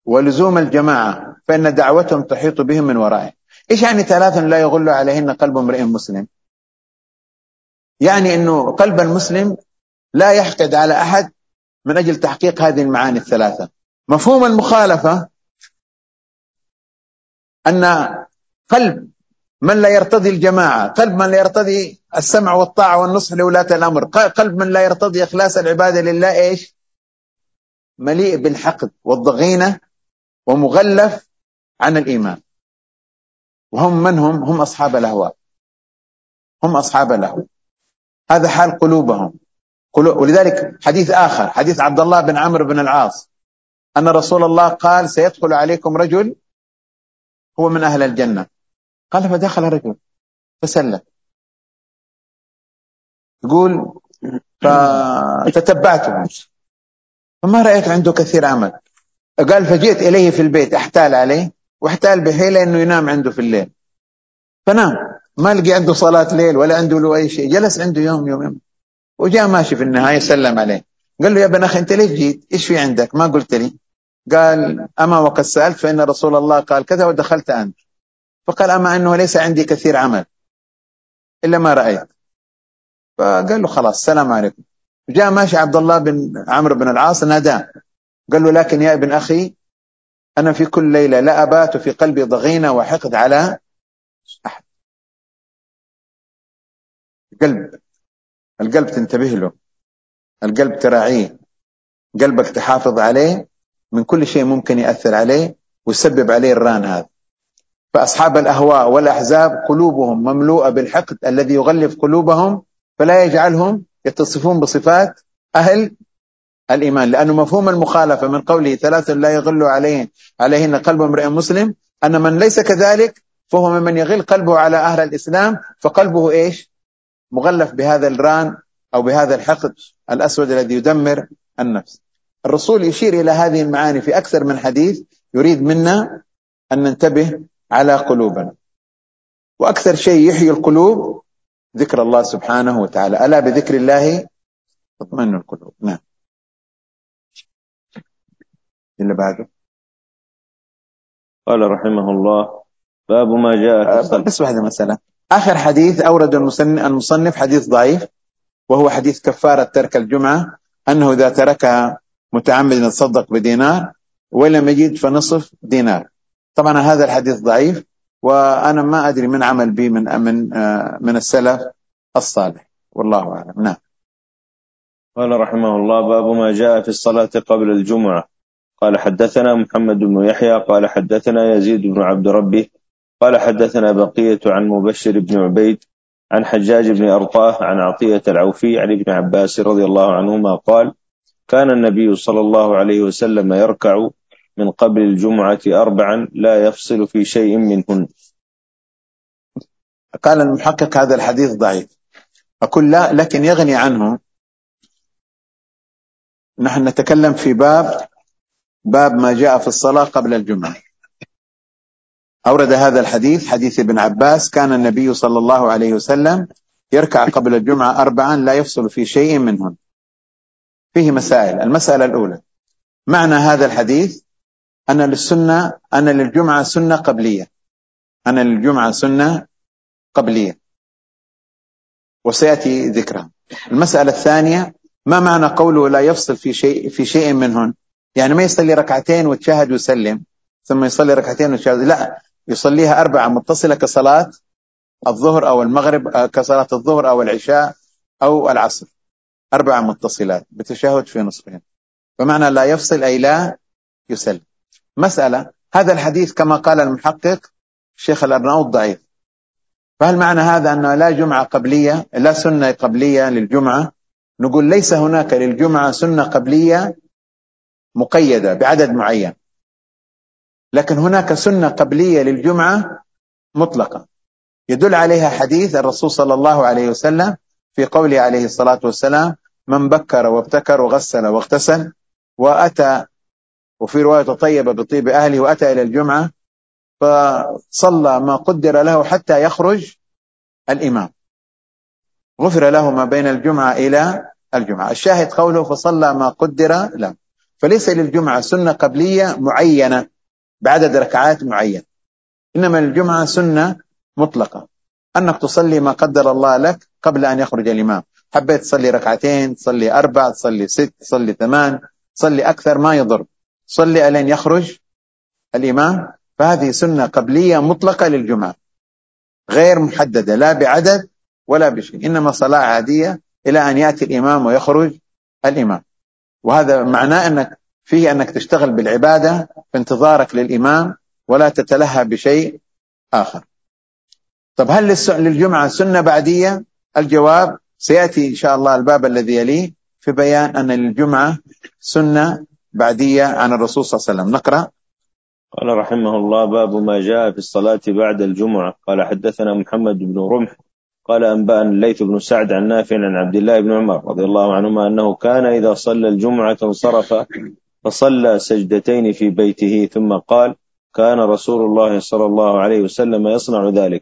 ولزوم الجماعة فإن دعوتهم تحيط بهم من ورائهم. إيش يعني ثلاث لا يغل عليهن قلب امرئ مسلم؟ يعني أنه قلب المسلم لا يحقد على أحد من أجل تحقيق هذه المعاني الثلاثة. مفهوم المخالفة أن قلب من لا يرتضي الجماعة، قلب من لا يرتضي السمع والطاعة والنصح لولاة الأمر، قلب من لا يرتضي إخلاص العبادة لله، إيش؟ مليء بالحقد والضغينة ومغلف عن الإيمان. وهم من هم؟ هم أصحاب الأهواء، هم أصحاب الأهواء. هذا حال قلوبهم. ولذلك حديث آخر، حديث عبد الله بن عمرو بن العاص، أن رسول الله قال سيدخل عليكم رجل هو من أهل الجنة. قال فدخل رجل فسلم، يقول فتتبعته فما رأيت عنده كثير عمل. قال فجئت إليه في البيت أحتال عليه، واحتال بحيلة أنه ينام عنده في الليل، فنام، ما لقي عنده صلاة ليل ولا عنده له أي شيء. جلس عنده يوم يوم وجاء ماشي، في النهاية سلم عليه، قال له يا ابن أخي أنت ليش جيت؟ إيش في عندك؟ ما قلت لي؟ قال أما وقد سألت فإن رسول الله قال كذا ودخلت أنت. فقال أما أنه ليس عندي كثير عمل إلا ما رأيت. فقال له خلاص السلام عليكم. جاء ماشي عبد الله بن عمرو بن العاص ناداه، قال له لكن يا ابن أخي أنا في كل ليلة لا أبات في قلبي ضغينة وحقد على أحد. قلب، القلب تنتبه له، القلب تراعيه، قلبك تحافظ عليه من كل شيء ممكن يأثر عليه ويسبب عليه الران هذا. فأصحاب الأهواء والأحزاب قلوبهم مملوءة بالحقد الذي يغلف قلوبهم، فلا يجعلهم يتصفون بصفات أهل الإيمان. لأنه مفهوم المخالفة من قوله ثلاث لا يغل عليه عليهن قلب امرئ مسلم، أن من ليس كذلك فهو ممن يغل قلبه على أهل الإسلام، فقلبه إيش؟ مغلف بهذا الران أو بهذا الحقد الأسود الذي يدمر النفس. الرسول يشير إلى هذه المعاني في أكثر من حديث، يريد منا أن ننتبه على قلوبنا. وأكثر شيء يحيي القلوب ذكر الله سبحانه وتعالى، ألا بذكر الله تطمئن القلوب. نعم. اللي بعده قال رحمه الله باب ما جاء في بس واحدة مسألة. آخر حديث أورد المصنف حديث ضعيف، وهو حديث كفارة ترك الجمعة، أنه إذا تركها متعمد يتصدق بدينار ولم يجد فنصف دينار. طبعا هذا الحديث ضعيف، وأنا ما أدري من عمل به من من من السلف الصالح، والله أعلم. نعم. قال رحمه الله باب ما جاء في الصلاة قبل الجمعة. قال حدثنا محمد بن يحيى قال حدثنا يزيد بن عبد ربه قال حدثنا بقية عن مبشر بن عبيد عن حجاج بن أرطاه عن عطية العوفي عن ابن عباس رضي الله عنهما قال كان النبي صلى الله عليه وسلم يركع من قبل الجمعة أربعا لا يفصل في شيء منهن. قال المحقق هذا الحديث ضعيف. أقول لا، لكن يغني عنه. نحن نتكلم في باب باب ما جاء في الصلاة قبل الجمعة. أورد هذا الحديث حديث ابن عباس كان النبي صلى الله عليه وسلم يركع قبل الجمعة أربعا لا يفصل في شيء منهن. فيه مسائل. المسألة الأولى، معنى هذا الحديث أن للسنة أن للجمعة سنة قبلية، أن للجمعة سنة قبلية وسيأتي ذكرها. المسألة الثانية، ما معنى قوله لا يفصل في شيء في شيء منهن؟ يعني ما يصلي ركعتين وتشهد ويسلم ثم يصلي ركعتين وتشهد، لا، يصليها أربعة متصلة كصلاة الظهر أو المغرب، كصلاة الظهر أو العشاء أو العصر، أربعة متصلات بتشهد في نصفين. فمعنى لا يفصل أي لا يسلم. مسألة، هذا الحديث كما قال المحقق الشيخ الأرناؤوط ضعيف، فهل معنى هذا أنه لا جمعة قبلية، لا سنة قبلية للجمعة؟ نقول ليس هناك للجمعة سنة قبلية مقيدة بعدد معين، لكن هناك سنة قبلية للجمعة مطلقة يدل عليها حديث الرسول صلى الله عليه وسلم في قوله عليه الصلاة والسلام من بكر وابتكر وغسل واغتسل وأتى، وفي رواية طيب بطيب أهله، وأتى إلى الجمعة فصلى ما قدر له حتى يخرج الإمام غفر له ما بين الجمعة إلى الجمعة. الشاهد قوله فصلى ما قدر له. فليس للجمعة سنة قبلية معينة بعدد ركعات معين، إنما للجمعة سنة مطلقة أنك تصلي ما قدر الله لك قبل أن يخرج الإمام. حبيت تصلي ركعتين، تصلي أربع، تصلي ست، تصلي ثمان، تصلي أكثر، ما يضر، صلي ألين يخرج الإمام. فهذه سنة قبلية مطلقة للجمعة غير محددة لا بعدد ولا بشيء، إنما صلاة عادية إلى أن يأتي الإمام ويخرج الإمام. وهذا معناه أنك فيه أنك تشتغل بالعبادة في انتظارك للإمام ولا تتلهى بشيء آخر. طب هل للجمعة سنة بعدية؟ الجواب سيأتي إن شاء الله الباب الذي يليه في بيان أن للجمعة سنة بعدية عن الرسول صلى الله عليه وسلم. نقرأ. قال رحمه الله: باب ما جاء في الصلاة بعد الجمعة. قال حدثنا محمد بن رمح قال أنبأنا الليث بن سعد عن نافع عن عبد الله بن عمر رضي الله عنهما أنه كان إذا صلى الجمعة انصرف فصلى سجدتين في بيته ثم قال: كان رسول الله صلى الله عليه وسلم يصنع ذلك.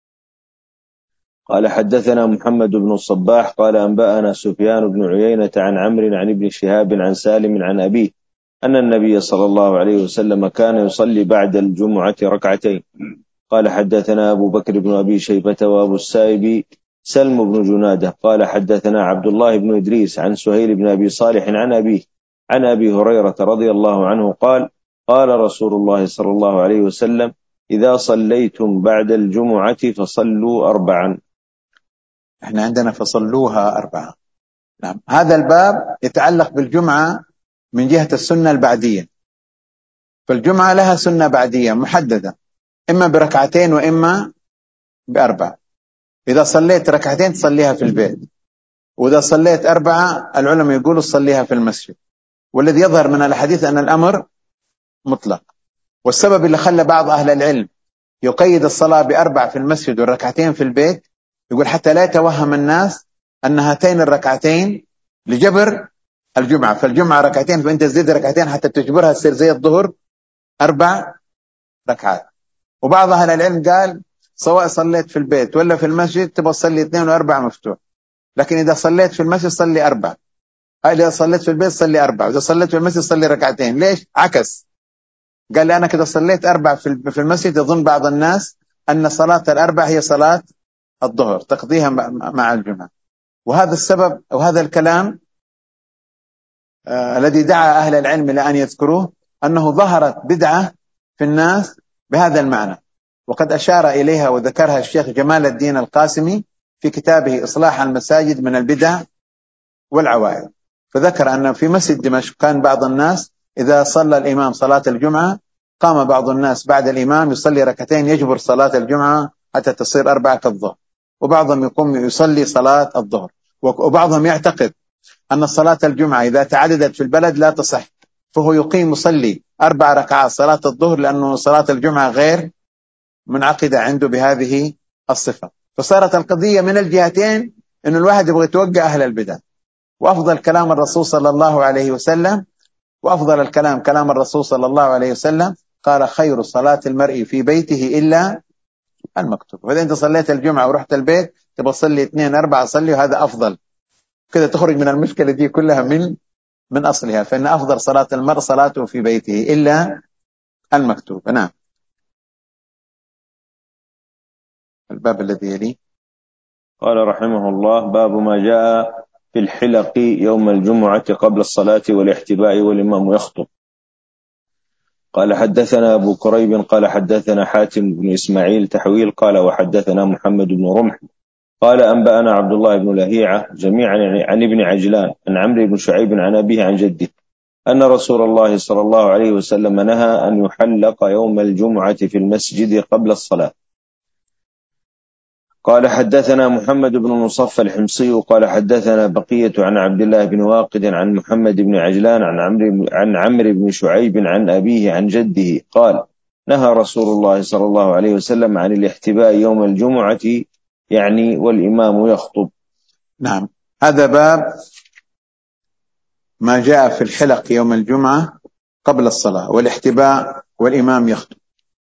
قال حدثنا محمد بن الصباح قال أنبأنا سفيان بن عيينة عن عمرو عن ابن شهاب عن سالم عن أبيه أن النبي صلى الله عليه وسلم كان يصلي بعد الجمعة ركعتين. قال حدثنا أبو بكر بن أبي شيبة وأبو السائب سلم بن جنادة قال حدثنا عبد الله بن إدريس عن سهيل بن أبي صالح عن أبيه عن أبي هريرة رضي الله عنه قال: قال رسول الله صلى الله عليه وسلم: إذا صليتم بعد الجمعة فصلوا أربعا. احنا عندنا فصلوها أربعة. نعم. هذا الباب يتعلق بالجمعة من جهة السنة البعدية. فالجمعة لها سنة بعدية محددة إما بركعتين وإما بأربع. إذا صليت ركعتين تصليها في البيت، وإذا صليت أربعة العلماء يقولوا صليها في المسجد. والذي يظهر من الحديث أن الأمر مطلق. والسبب اللي خلى بعض أهل العلم يقيد الصلاة بأربع في المسجد والركعتين في البيت، يقول حتى لا يتوهم الناس أن هاتين الركعتين لجبر الجمعة، فالجمعة ركعتين فأنت تزيد ركعتين حتى تجبرها تصير زي الظهر أربع ركعات. وبعض أهل العلم قال سواء صليت في البيت ولا في المسجد تبغى تصلي اثنين وأربعة مفتوح، لكن إذا صليت في المسجد صلي أربع، إذا صليت في البيت صلي أربع، وإذا صليت في المسجد صلي ركعتين. ليش؟ عكس. قال لي أنا كده صليت أربع في المسجد يظن بعض الناس أن صلاة الأربع هي صلاة الظهر تقضيها مع الجمعة. وهذا السبب وهذا الكلام آه الذي دعا أهل العلم إلى أن يذكروه أنه ظهرت بدعة في الناس بهذا المعنى، وقد أشار إليها وذكرها الشيخ جمال الدين القاسمي في كتابه إصلاح المساجد من البدع والعوائد. فذكر أن في مسجد دمشق كان بعض الناس إذا صلى الإمام صلاة الجمعة قام بعض الناس بعد الإمام يصلي ركعتين يجبر صلاة الجمعة حتى تصير أربعة كالظهر، وبعضهم يقوم يصلي صلاة الظهر، وبعضهم يعتقد أن صلاة الجمعة إذا تعددت في البلد لا تصح، فهو يقيم يصلي أربع ركعات صلاة الظهر لأنه صلاة الجمعة غير منعقدة عنده بهذه الصفة. فصارت القضية من الجهتين أن الواحد يبغى يتوقع أهل البدع. وأفضل كلام الرسول صلى الله عليه وسلم وأفضل الكلام كلام الرسول صلى الله عليه وسلم قال: خير صلاة المرء في بيته إلا المكتوب. وإذا أنت صليت الجمعة ورحت البيت تبغى تصلي اثنين أربعة صلي، وهذا أفضل كده تخرج من المشكلة دي كلها من من أصلها. فإن أفضل صلاة المرء صلاته في بيته إلا المكتوب. نعم. الباب الذي يليه. قال رحمه الله: باب ما جاء في الحلق يوم الجمعة قبل الصلاة والاحتباء والإمام يخطب. قال حدثنا أبو كريب قال حدثنا حاتم بن إسماعيل تحويل قال وحدثنا محمد بن رمح قال أنبأنا عبد الله بن لهيعة جميعا عن ابن عجلان عن عمرو بن شعيب عن أبيه عن جده أن رسول الله صلى الله عليه وسلم نهى أن يحلق يوم الجمعة في المسجد قبل الصلاة. قال حدثنا محمد بن مصفى الحمصي قال حدثنا بقية عن عبد الله بن واقد عن محمد بن عجلان عن عمرو عن عمرو بن شعيب عن أبيه عن جده قال: نهى رسول الله صلى الله عليه وسلم عن الاحتباء يوم الجمعة يعني والإمام يخطب. نعم. هذا باب ما جاء في الحلق يوم الجمعة قبل الصلاة والاحتباء والإمام يخطب.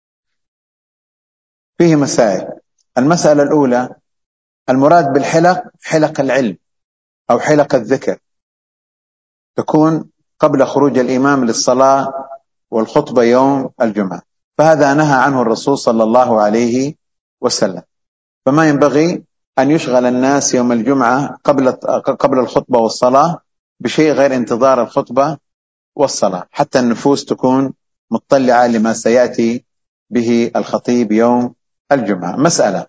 فيه مسائل. المسألة الأولى: المراد بالحلق حلق العلم أو حلق الذكر، تكون قبل خروج الإمام للصلاة والخطبة يوم الجمعة، فهذا نهى عنه الرسول صلى الله عليه وسلم. فما ينبغي أن يشغل الناس يوم الجمعة قبل قبل الخطبة والصلاة بشيء غير انتظار الخطبة والصلاة، حتى النفوس تكون مطلعة لما سيأتي به الخطيب يوم الجمعة. مسألة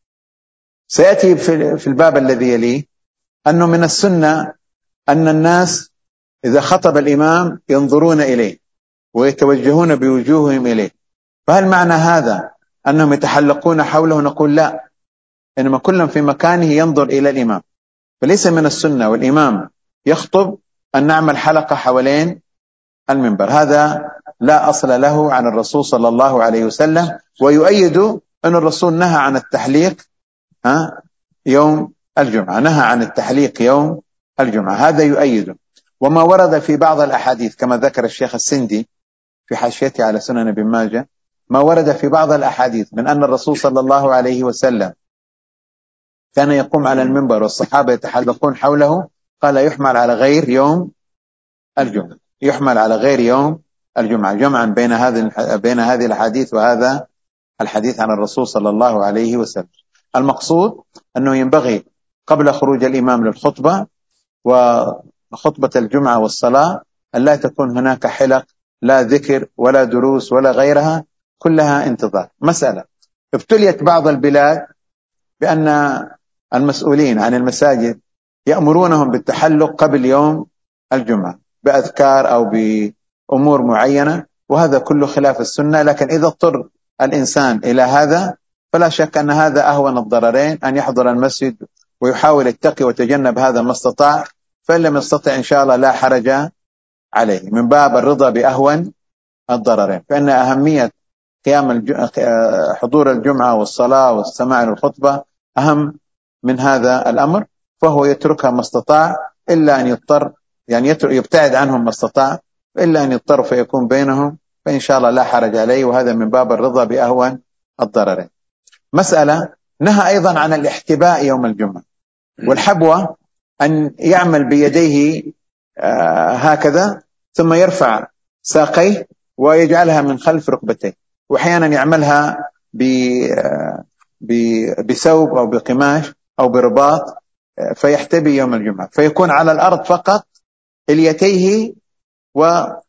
سيأتي في الباب الذي يليه أنه من السنة أن الناس إذا خطب الإمام ينظرون إليه ويتوجهون بوجوههم إليه، فهل معنى هذا أنهم يتحلقون حوله؟ نقول لا، إنما كل في مكانه ينظر إلى الإمام، فليس من السنة والإمام يخطب أن نعمل حلقة حوالين المنبر، هذا لا أصل له عن الرسول صلى الله عليه وسلم. ويؤيد أن الرسول نهى عن التحليق ها يوم الجمعة، نهى عن التحليق يوم الجمعة، هذا يؤيد. وما ورد في بعض الأحاديث كما ذكر الشيخ السندي في حاشيته على سنن ابن ماجه، ما ورد في بعض الأحاديث من أن الرسول صلى الله عليه وسلم كان يقوم على المنبر والصحابة يتحلقون حوله، قال يحمل على غير يوم الجمعة، يحمل على غير يوم الجمعة، جمعا بين هذه بين هذه الحديث وهذا الحديث عن الرسول صلى الله عليه وسلم. المقصود أنه ينبغي قبل خروج الإمام للخطبة وخطبة الجمعة والصلاة أن لا تكون هناك حلق، لا ذكر ولا دروس ولا غيرها، كلها انتظار. مسألة ابتليت بعض البلاد بأن المسؤولين عن المساجد يأمرونهم بالتحلق قبل يوم الجمعة بأذكار أو بأمور معينة، وهذا كله خلاف السنة. لكن إذا اضطر الإنسان إلى هذا فلا شك أن هذا أهون الضررين، أن يحضر المسجد ويحاول يتقي ويتجنب هذا ما استطاع، فإن لم يستطع إن شاء الله لا حرج عليه، من باب الرضا بأهون الضررين. فإن أهمية قيام الج... حضور الجمعة والصلاة والسماع للخطبة أهم من هذا الأمر، فهو يتركها ما استطاع إلا أن يضطر، يعني يبتعد عنهم ما استطاع إلا أن يضطر فيكون بينهم، فإن شاء الله لا حرج عليه، وهذا من باب الرضا بأهون الضررين. مسألة نهى أيضا عن الاحتباء يوم الجمعة، والحبوة أن يعمل بيديه هكذا ثم يرفع ساقيه ويجعلها من خلف ركبتيه، وأحيانا يعملها بثوب أو بقماش أو برباط فيحتبي يوم الجمعة، فيكون على الأرض فقط اليتيه وكعبي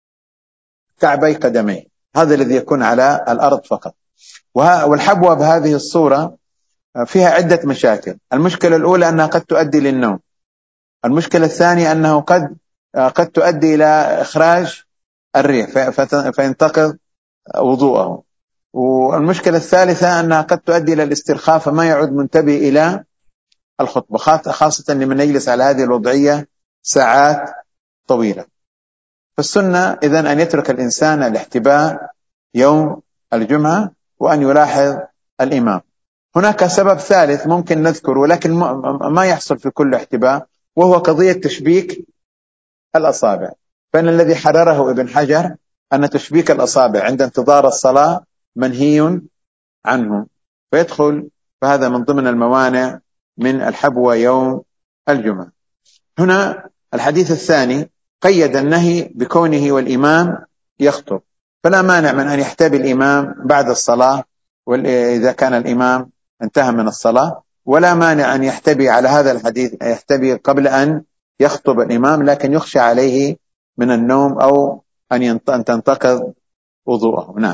قدميه، هذا الذي يكون على الأرض فقط. والحبوة بهذه الصورة فيها عدة مشاكل. المشكلة الأولى أنها قد تؤدي للنوم، المشكلة الثانية أنه قد قد تؤدي إلى إخراج الريح فينتقض وضوءه، والمشكلة الثالثة أنها قد تؤدي إلى الاسترخاء فما يعود منتبه إلى الخطبة، خاصة لمن يجلس على هذه الوضعية ساعات طويلة. فالسنة إذن أن يترك الإنسان الاحتباء يوم الجمعة وأن يلاحظ الإمام. هناك سبب ثالث ممكن نذكره ولكن ما يحصل في كل احتباء، وهو قضية تشبيك الأصابع، فإن الذي حرره ابن حجر أن تشبيك الأصابع عند انتظار الصلاة منهي عنه، فيدخل فهذا من ضمن الموانع من الحبوة يوم الجمعة. هنا الحديث الثاني قيد النهي بكونه والإمام يخطب، فلا مانع من أن يحتبي الإمام بعد الصلاة وإذا كان الإمام انتهى من الصلاة، ولا مانع أن يحتبي على هذا الحديث يحتبي قبل أن يخطب الإمام، لكن يخشى عليه من النوم أو أن تنتقض وضوءه. نعم.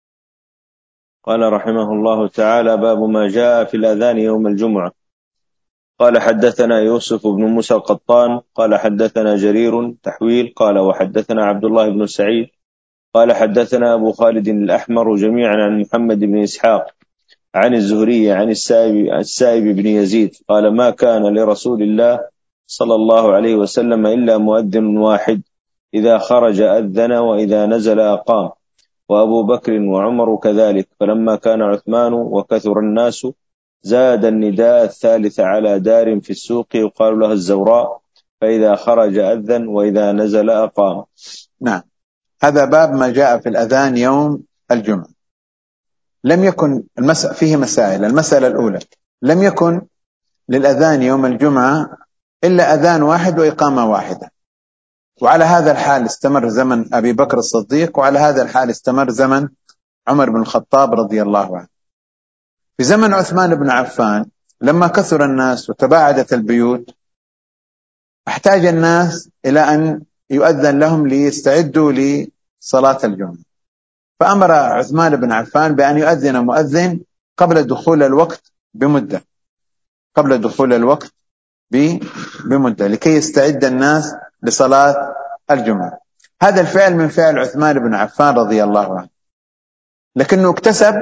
قال رحمه الله تعالى: باب ما جاء في الأذان يوم الجمعة. قال حدثنا يوسف بن موسى القطان قال حدثنا جرير تحويل قال وحدثنا عبد الله بن سعيد قال حدثنا أبو خالد الأحمر جميعا عن محمد بن إسحاق عن الزهري عن السائب, السائب بن يزيد قال: ما كان لرسول الله صلى الله عليه وسلم إلا مؤذن واحد، إذا خرج أذن وإذا نزل أقام، وأبو بكر وعمر كذلك، فلما كان عثمان وكثر الناس زاد النداء الثالث على دار في السوق يقال لها الزوراء، فإذا خرج أذن وإذا نزل أقام. نعم. هذا باب ما جاء في الأذان يوم الجمعة. لم يكن المسألة فيه مسائل. المسألة الأولى: لم يكن للأذان يوم الجمعة إلا أذان واحد وإقامة واحدة، وعلى هذا الحال استمر زمن أبي بكر الصديق، وعلى هذا الحال استمر زمن عمر بن الخطاب رضي الله عنه. في زمن عثمان بن عفان لما كثر الناس وتباعدت البيوت، احتاج الناس إلى أن يؤذن لهم ليستعدوا لصلاة الجمعة، فأمر عثمان بن عفان بأن يؤذن مؤذن قبل دخول الوقت بمدة قبل دخول الوقت بمدة لكي يستعد الناس لصلاة الجمعة. هذا الفعل من فعل عثمان بن عفان رضي الله عنه، لكنه اكتسب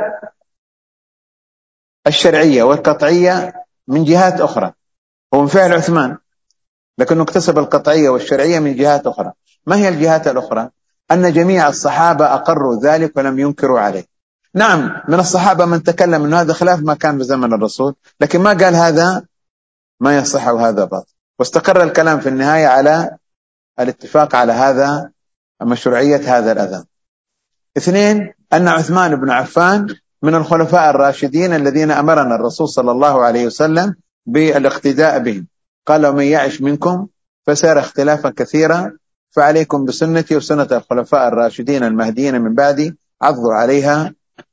الشرعية والقطعية من جهات أخرى. هو من فعل عثمان، لكنه اكتسب القطعية والشرعية من جهات أخرى. ما هي الجهات الأخرى؟ أن جميع الصحابة أقروا ذلك ولم ينكروا عليه. نعم، من الصحابة من تكلم أن هذا خلاف ما كان في زمن الرسول، لكن ما قال هذا ما يصح وهذا باطل، واستقر الكلام في النهاية على الاتفاق على هذا مشروعية هذا الأذان. اثنين، أن عثمان بن عفان من الخلفاء الراشدين الذين أمرنا الرسول صلى الله عليه وسلم بالاقتداء بهم. قال: ومن يعش منكم فسيرى اختلافا كثيرا فعليكم بسنتي وسنة الخلفاء الراشدين المهديين من بعدي عضوا عليها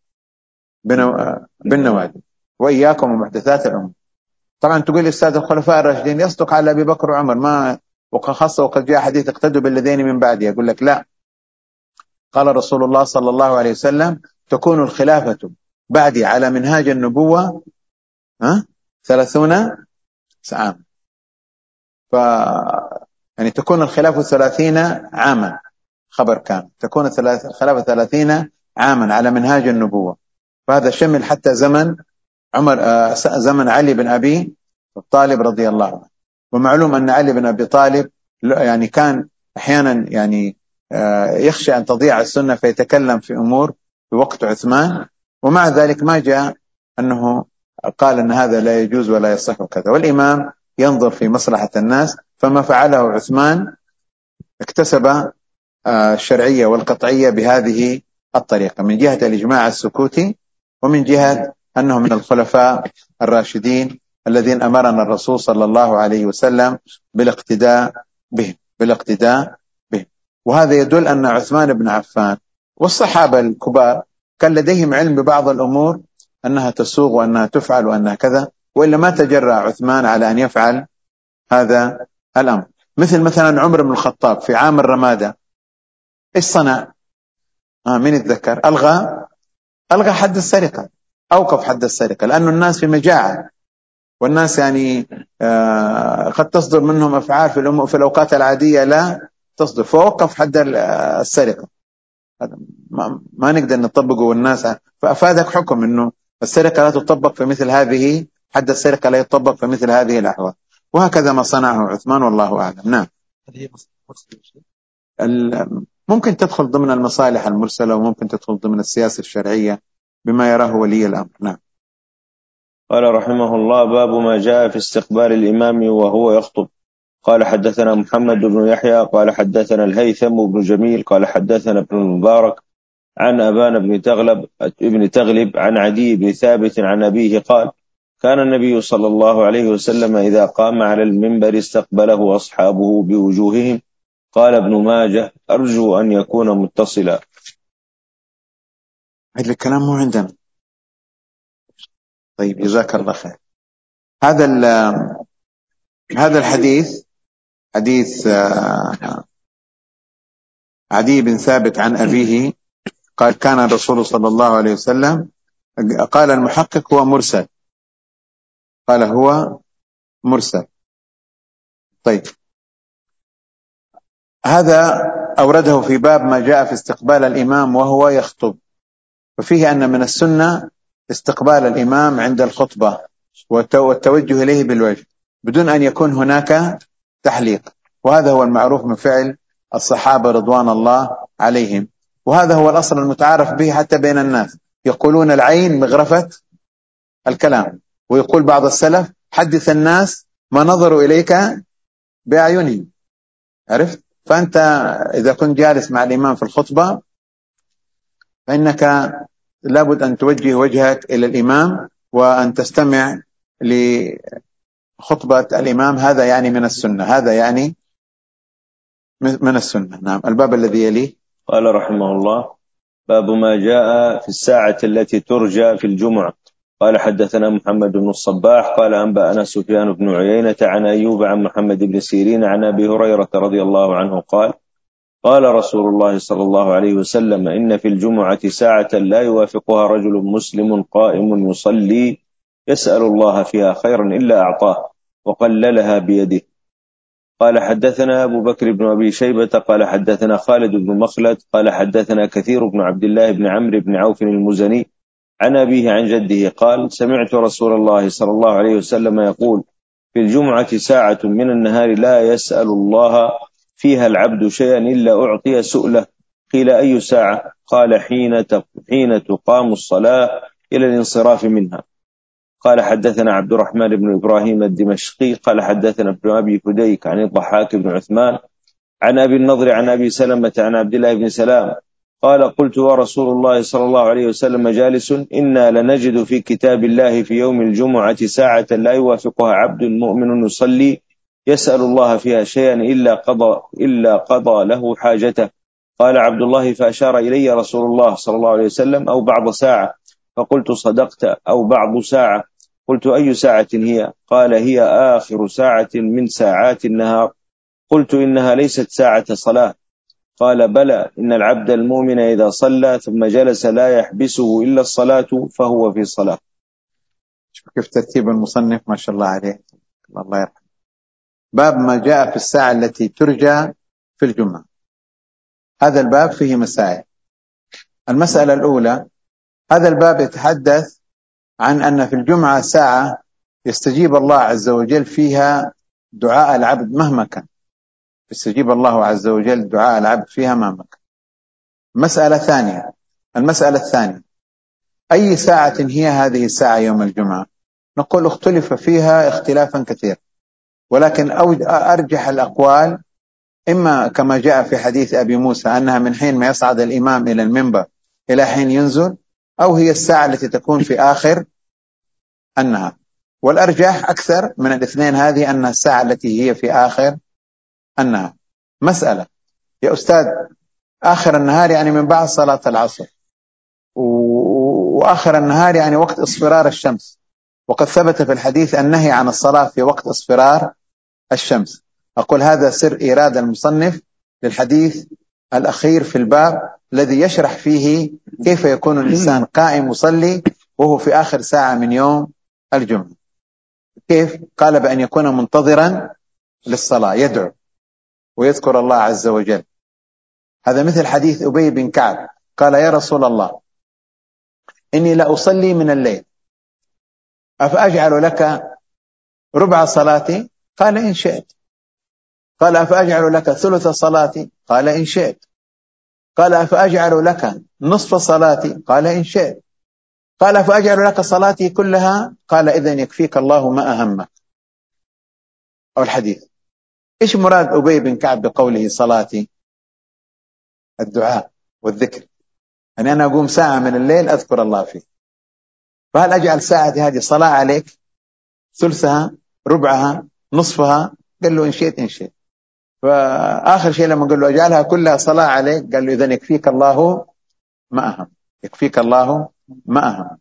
بالنواجذ وإياكم ومحدثات الأمور. طبعا تقول أستاذ الخلفاء الراشدين يصدق على أبي بكر وعمر، ما وخاصة وقد جاء حديث اقتدوا بالذين من بعدي. أقول لك لا، قال رسول الله صلى الله عليه وسلم: تكون الخلافة بعدي على منهاج النبوة ها ثلاثون عام. ف يعني تكون الخلافة ثلاثين عاما، خبر كان تكون الخلافة ثلاثين عاما على منهاج النبوة. فهذا شمل حتى زمن عمر آه زمن علي بن أبي طالب رضي الله عنه. ومعلوم أن علي بن أبي طالب يعني كان أحيانا يعني آه يخشى أن تضيع السنة فيتكلم في أمور في وقت عثمان، ومع ذلك ما جاء أنه قال أن هذا لا يجوز ولا يصح وكذا. والإمام ينظر في مصلحة الناس، فما فعله عثمان اكتسب الشرعية والقطعية بهذه الطريقة، من جهة الإجماع السكوتي، ومن جهة أنه من الخلفاء الراشدين الذين أمرنا الرسول صلى الله عليه وسلم بالاقتداء بهم بالاقتداء بهم. وهذا يدل أن عثمان بن عفان والصحابة الكبار كان لديهم علم ببعض الأمور أنها تسوغ وأنها تفعل وأنها كذا، وإلا ما تجرأ عثمان على أن يفعل هذا الأمر. مثل مثلا عمر بن الخطاب في عام الرمادة إيش صنع؟ آه من يتذكر؟ ألغى ألغى حد السرقة، أوقف حد السرقة، لأن الناس في مجاعة، والناس يعني آه قد تصدر منهم أفعال في الأم في الأوقات العادية لا تصدر، فوقف حد السرقة. ما, ما نقدر نطبقه والناس، فأفادك حكم إنه السرقة لا تطبق في مثل هذه، حد السرقة لا يطبق في مثل هذه الأحوال. وهكذا ما صنعه عثمان والله أعلم. نعم، ممكن تدخل ضمن المصالح المرسلة، وممكن تدخل ضمن السياسة الشرعية بما يراه ولي الأمر. نعم. قال رحمه الله: باب ما جاء في استقبال الإمام وهو يخطب. قال حدثنا محمد بن يحيى قال حدثنا الهيثم بن جميل قال حدثنا ابن المبارك عن أبان بن تغلب ابن تغلب عن عدي بن ثابت عن أبيه قال: كان النبي صلى الله عليه وسلم إذا قام على المنبر استقبله أصحابه بوجوههم. قال ابن ماجه: أرجو أن يكون متصلا. هذا الكلام مو عندنا. طيب، جزاك الله خير. هذا هذا الحديث حديث عدي بن ثابت عن أبيه قال: كان الرسول صلى الله عليه وسلم، قال المحقق هو مرسل، قال هو مرسل. طيب، هذا أورده في باب ما جاء في استقبال الإمام وهو يخطب، وفيه أن من السنة استقبال الإمام عند الخطبة والتوجه إليه بالوجه بدون أن يكون هناك تحليق، وهذا هو المعروف من فعل الصحابة رضوان الله عليهم، وهذا هو الأصل المتعارف به حتى بين الناس. يقولون العين مغرفة الكلام، ويقول بعض السلف: حدث الناس ما نظروا إليك بأعينهم. عرفت؟ فأنت إذا كنت جالس مع الإمام في الخطبة فإنك لابد أن توجه وجهك إلى الإمام وأن تستمع لخطبة الإمام. هذا يعني من السنة، هذا يعني من السنة. نعم. الباب الذي يليه قال رحمه الله: باب ما جاء في الساعة التي ترجى في الجمعة. قال حدثنا محمد بن الصباح قال أنبأنا سفيان بن عيينة عن أيوب عن محمد بن سيرين عن أبي هريرة رضي الله عنه قال: قال رسول الله صلى الله عليه وسلم: إن في الجمعة ساعة لا يوافقها رجل مسلم قائم يصلي يسأل الله فيها خيرا إلا أعطاه وقللها بيده. قال حدثنا أبو بكر بن أبي شيبة قال حدثنا خالد بن مخلد قال حدثنا كثير بن عبد الله بن عمرو بن عوف المزني عن أبيه عن جده قال: سمعت رسول الله صلى الله عليه وسلم يقول: في الجمعة ساعة من النهار لا يسأل الله فيها العبد شيئا إلا أعطي سؤله. قيل: أي ساعة؟ قال: حين حين تقام الصلاة إلى الانصراف منها. قال حدثنا عبد الرحمن بن إبراهيم الدمشقي قال حدثنا ابن أبي فديك عن الضحاك بن عثمان عن أبي النضر عن أبي سلمة عن عبد الله بن سلام قال: قلت: ورسول الله صلى الله عليه وسلم جالس إنا لنجد في كتاب الله في يوم الجمعة ساعة لا يوافقها عبد مؤمن يصلي يسأل الله فيها شيئا إلا قضى, إلا قضى له حاجته. قال عبد الله: فأشار إلي رسول الله صلى الله عليه وسلم: أو بعض ساعة. فقلت: صدقت، أو بعض ساعة. قلت: أي ساعة هي؟ قال: هي آخر ساعة من ساعات النهار. قلت: إنها ليست ساعة صلاة. قال: بلى، إن العبد المؤمن إذا صلى ثم جلس لا يحبسه إلا الصلاة فهو في صلاة. شوف كيف ترتيب المصنف، ما شاء الله عليه، الله يرحمه. باب ما جاء في الساعة التي ترجى في الجمعة. هذا الباب فيه مسائل. المسألة الأولى: هذا الباب يتحدث عن أن في الجمعة ساعة يستجيب الله عز وجل فيها دعاء العبد مهما كان، يستجيب الله عز وجل دعاء العبد فيها مهما كان. مسألة ثانية المسألة الثانية: أي ساعة هي هذه الساعة يوم الجمعة؟ نقول: اختلف فيها اختلافا كثيرا، ولكن أرجح الأقوال إما كما جاء في حديث أبي موسى أنها من حين ما يصعد الإمام إلى المنبر إلى حين ينزل، أو هي الساعة التي تكون في آخر النهار. والأرجح أكثر من الاثنين هذه أنها الساعة التي هي في آخر النهار. مسألة: يا أستاذ، آخر النهار يعني من بعد صلاة العصر، وآخر النهار يعني وقت اصفرار الشمس، وقد ثبت في الحديث النهي عن الصلاة في وقت اصفرار الشمس. أقول: هذا سر إيراد المصنف للحديث الأخير في الباب الذي يشرح فيه كيف يكون الإنسان قائم يصلي وهو في آخر ساعة من يوم الجمعة. كيف؟ قال: بأن يكون منتظرا للصلاة، يدعو ويذكر الله عز وجل. هذا مثل حديث أبي بن كعب قال: يا رسول الله، إني لا أصلي من الليل، أفأجعل لك ربع صلاتي؟ قال: إن شئت. قال: أفأجعل لك ثلث صلاتي؟ قال: إن شئت. قال: أفأجعل لك نصف صلاتي؟ قال: إن شئت. قال: أفأجعل لك صلاتي كلها؟ قال: إذن يكفيك الله ما أهمك. أو الحديث. إيش مراد أبي بن كعب بقوله صلاتي؟ الدعاء والذكر، يعني أنا أقوم ساعة من الليل أذكر الله فيه، فهل أجعل ساعتي هذه صلاة عليك؟ ثلثها، ربعها، نصفها؟ قال له: إن شئت إن شئت. فآخر شيء لما قال له: أجعلها كلها صلاة عليك، قال له: إذن يكفيك الله ما أهم، يكفيك الله ما أهم.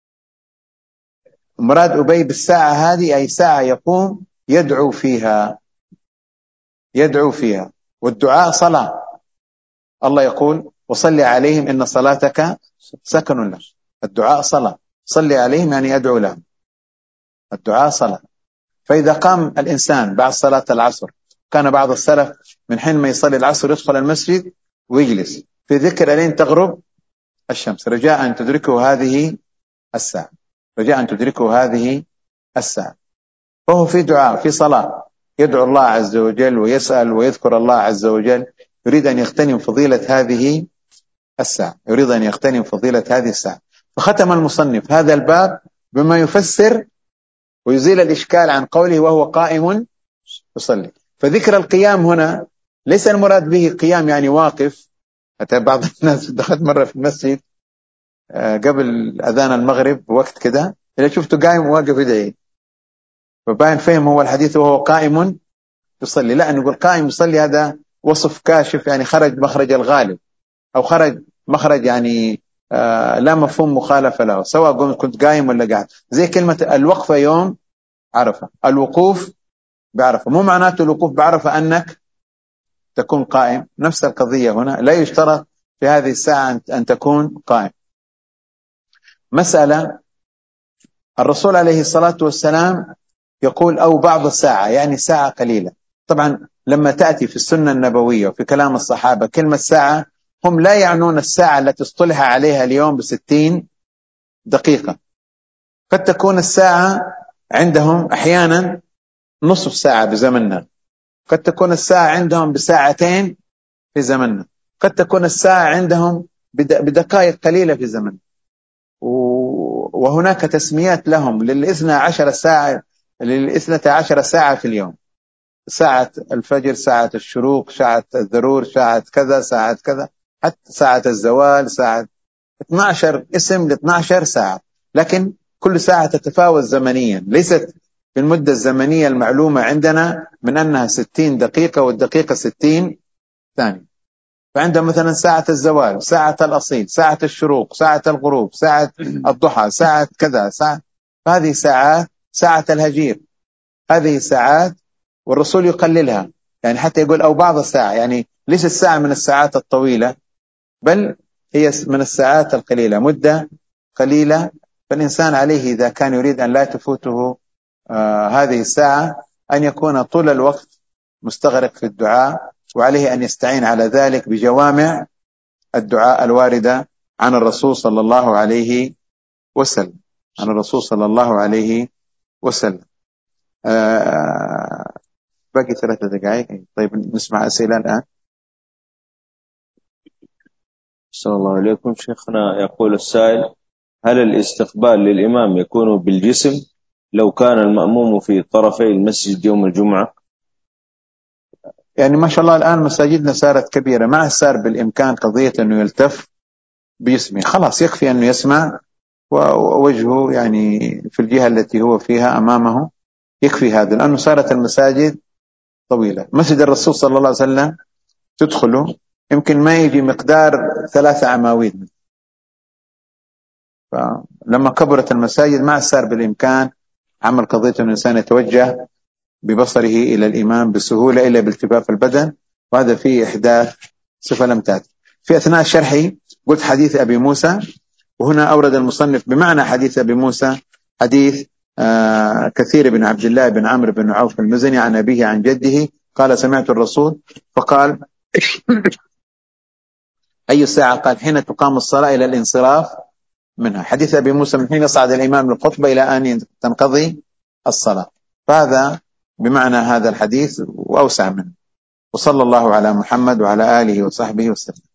مراد أبي بالساعة هذه أي ساعة يقوم يدعو فيها، يدعو فيها، والدعاء صلاة. الله يقول: وصلي عليهم إن صلاتك سكن لهم. الدعاء صلاة، صلي عليهم يعني أدعو لهم، الدعاء صلاة. فإذا قام الإنسان بعد صلاة العصر، كان بعض السلف من حين ما يصلي العصر يدخل المسجد ويجلس في ذكر لين تغرب الشمس، رجاء أن تدركه هذه الساعة، رجاء أن تدركه هذه الساعة. وهو في دعاء، في صلاة، يدعو الله عز وجل ويسأل ويذكر الله عز وجل، يريد أن يغتنم فضيلة هذه الساعة، يريد أن يغتنم فضيلة هذه الساعة. فختم المصنف هذا الباب بما يفسر ويزيل الإشكال عن قوله وهو قائم يصلي. فذكر القيام هنا ليس المراد به قيام يعني واقف. حتى بعض الناس دخلت مرة في المسجد قبل أذان المغرب بوقت كده، إذا شفته قائم واقف يدعي، فباين فهم هو الحديث وهو قائم يصلي. لا، نقول قائم يصلي هذا وصف كاشف، يعني خرج مخرج الغالب أو خرج مخرج يعني آه لا مفهوم مخالفة له، سواء كنت قايم ولا قاعد. زي كلمة الوقفة يوم عرفة، الوقوف بعرفة، مو معناته الوقوف بعرفة أنك تكون قائم. نفس القضية هنا، لا يشترط في هذه الساعة أن تكون قائم. مسألة الرسول عليه الصلاة والسلام يقول أو بعض الساعة، يعني ساعة قليلة. طبعا لما تأتي في السنة النبوية وفي كلام الصحابة كلمة ساعة، هم لا يعنون الساعة التي اصطلح عليها اليوم بستين دقيقة. قد تكون الساعة عندهم أحيانا نصف ساعة بزمننا، قد تكون الساعة عندهم بساعتين في زمننا، قد تكون الساعة عندهم بدقائق قليلة في زمننا. وهناك تسميات لهم للإثنى عشر ساعة، للإثنى عشر ساعة في اليوم: ساعة الفجر، ساعة الشروق، ساعة الذرور، ساعة كذا، ساعة كذا، حتى ساعة الزوال، ساعة اثني عشر اسم ل اثني عشر ساعة. لكن كل ساعة تتفاوت زمنيا، ليست في المدة الزمنية المعلومة عندنا من أنها ستين دقيقة والدقيقة ستين ثانية. فعندهم مثلا ساعة الزوال، ساعة الأصيل، ساعة الشروق، ساعة الغروب، ساعة الضحى، ساعة كذا، ساعة. فهذه ساعات، ساعة الهجير، هذه ساعات، والرسول يقللها، يعني حتى يقول أو بعض الساعة، يعني ليس الساعة من الساعات الطويلة، بل هي من الساعات القليلة، مدة قليلة. فالإنسان عليه إذا كان يريد أن لا تفوته آه هذه الساعة أن يكون طول الوقت مستغرق في الدعاء، وعليه أن يستعين على ذلك بجوامع الدعاء الواردة عن الرسول صلى الله عليه وسلم، عن الرسول صلى الله عليه وسلم. آه باقي ثلاثة دقائق. طيب نسمع أسئلة الآن. صلى الله عليكم شيخنا. يقول السائل: هل الاستقبال للإمام يكون بالجسم لو كان المأموم في طرفي المسجد يوم الجمعة؟ يعني ما شاء الله الآن مساجدنا صارت كبيرة، ما صار بالإمكان قضية أنه يلتف بجسمه، خلاص يكفي أنه يسمع ووجهه يعني في الجهة التي هو فيها أمامه، يكفي هذا، لأنه صارت المساجد طويلة. مسجد الرسول صلى الله عليه وسلم تدخله يمكن ما يجي مقدار ثلاثة عماويد، فلما كبرت المساجد ما صار بالإمكان عمل قضية أن الإنسان يتوجه ببصره إلى الإمام بسهولة إلا بالتفاف البدن، وهذا فيه إحداث صفة لم تأتي. في أثناء شرحي قلت حديث أبي موسى، وهنا أورد المصنف بمعنى حديث أبي موسى حديث آه كثير بن عبد الله بن عمرو بن عوف المزني عن أبيه عن جده قال: سمعت الرسول فقال: أي الساعة؟ قال: حين تقام الصلاة إلى الانصراف منها. حديث أبي موسى من حين يصعد الإمام للخطبة إلى أن تنقضي الصلاة، فهذا بمعنى هذا الحديث وأوسع منه. وصلى الله على محمد وعلى آله وصحبه وسلم.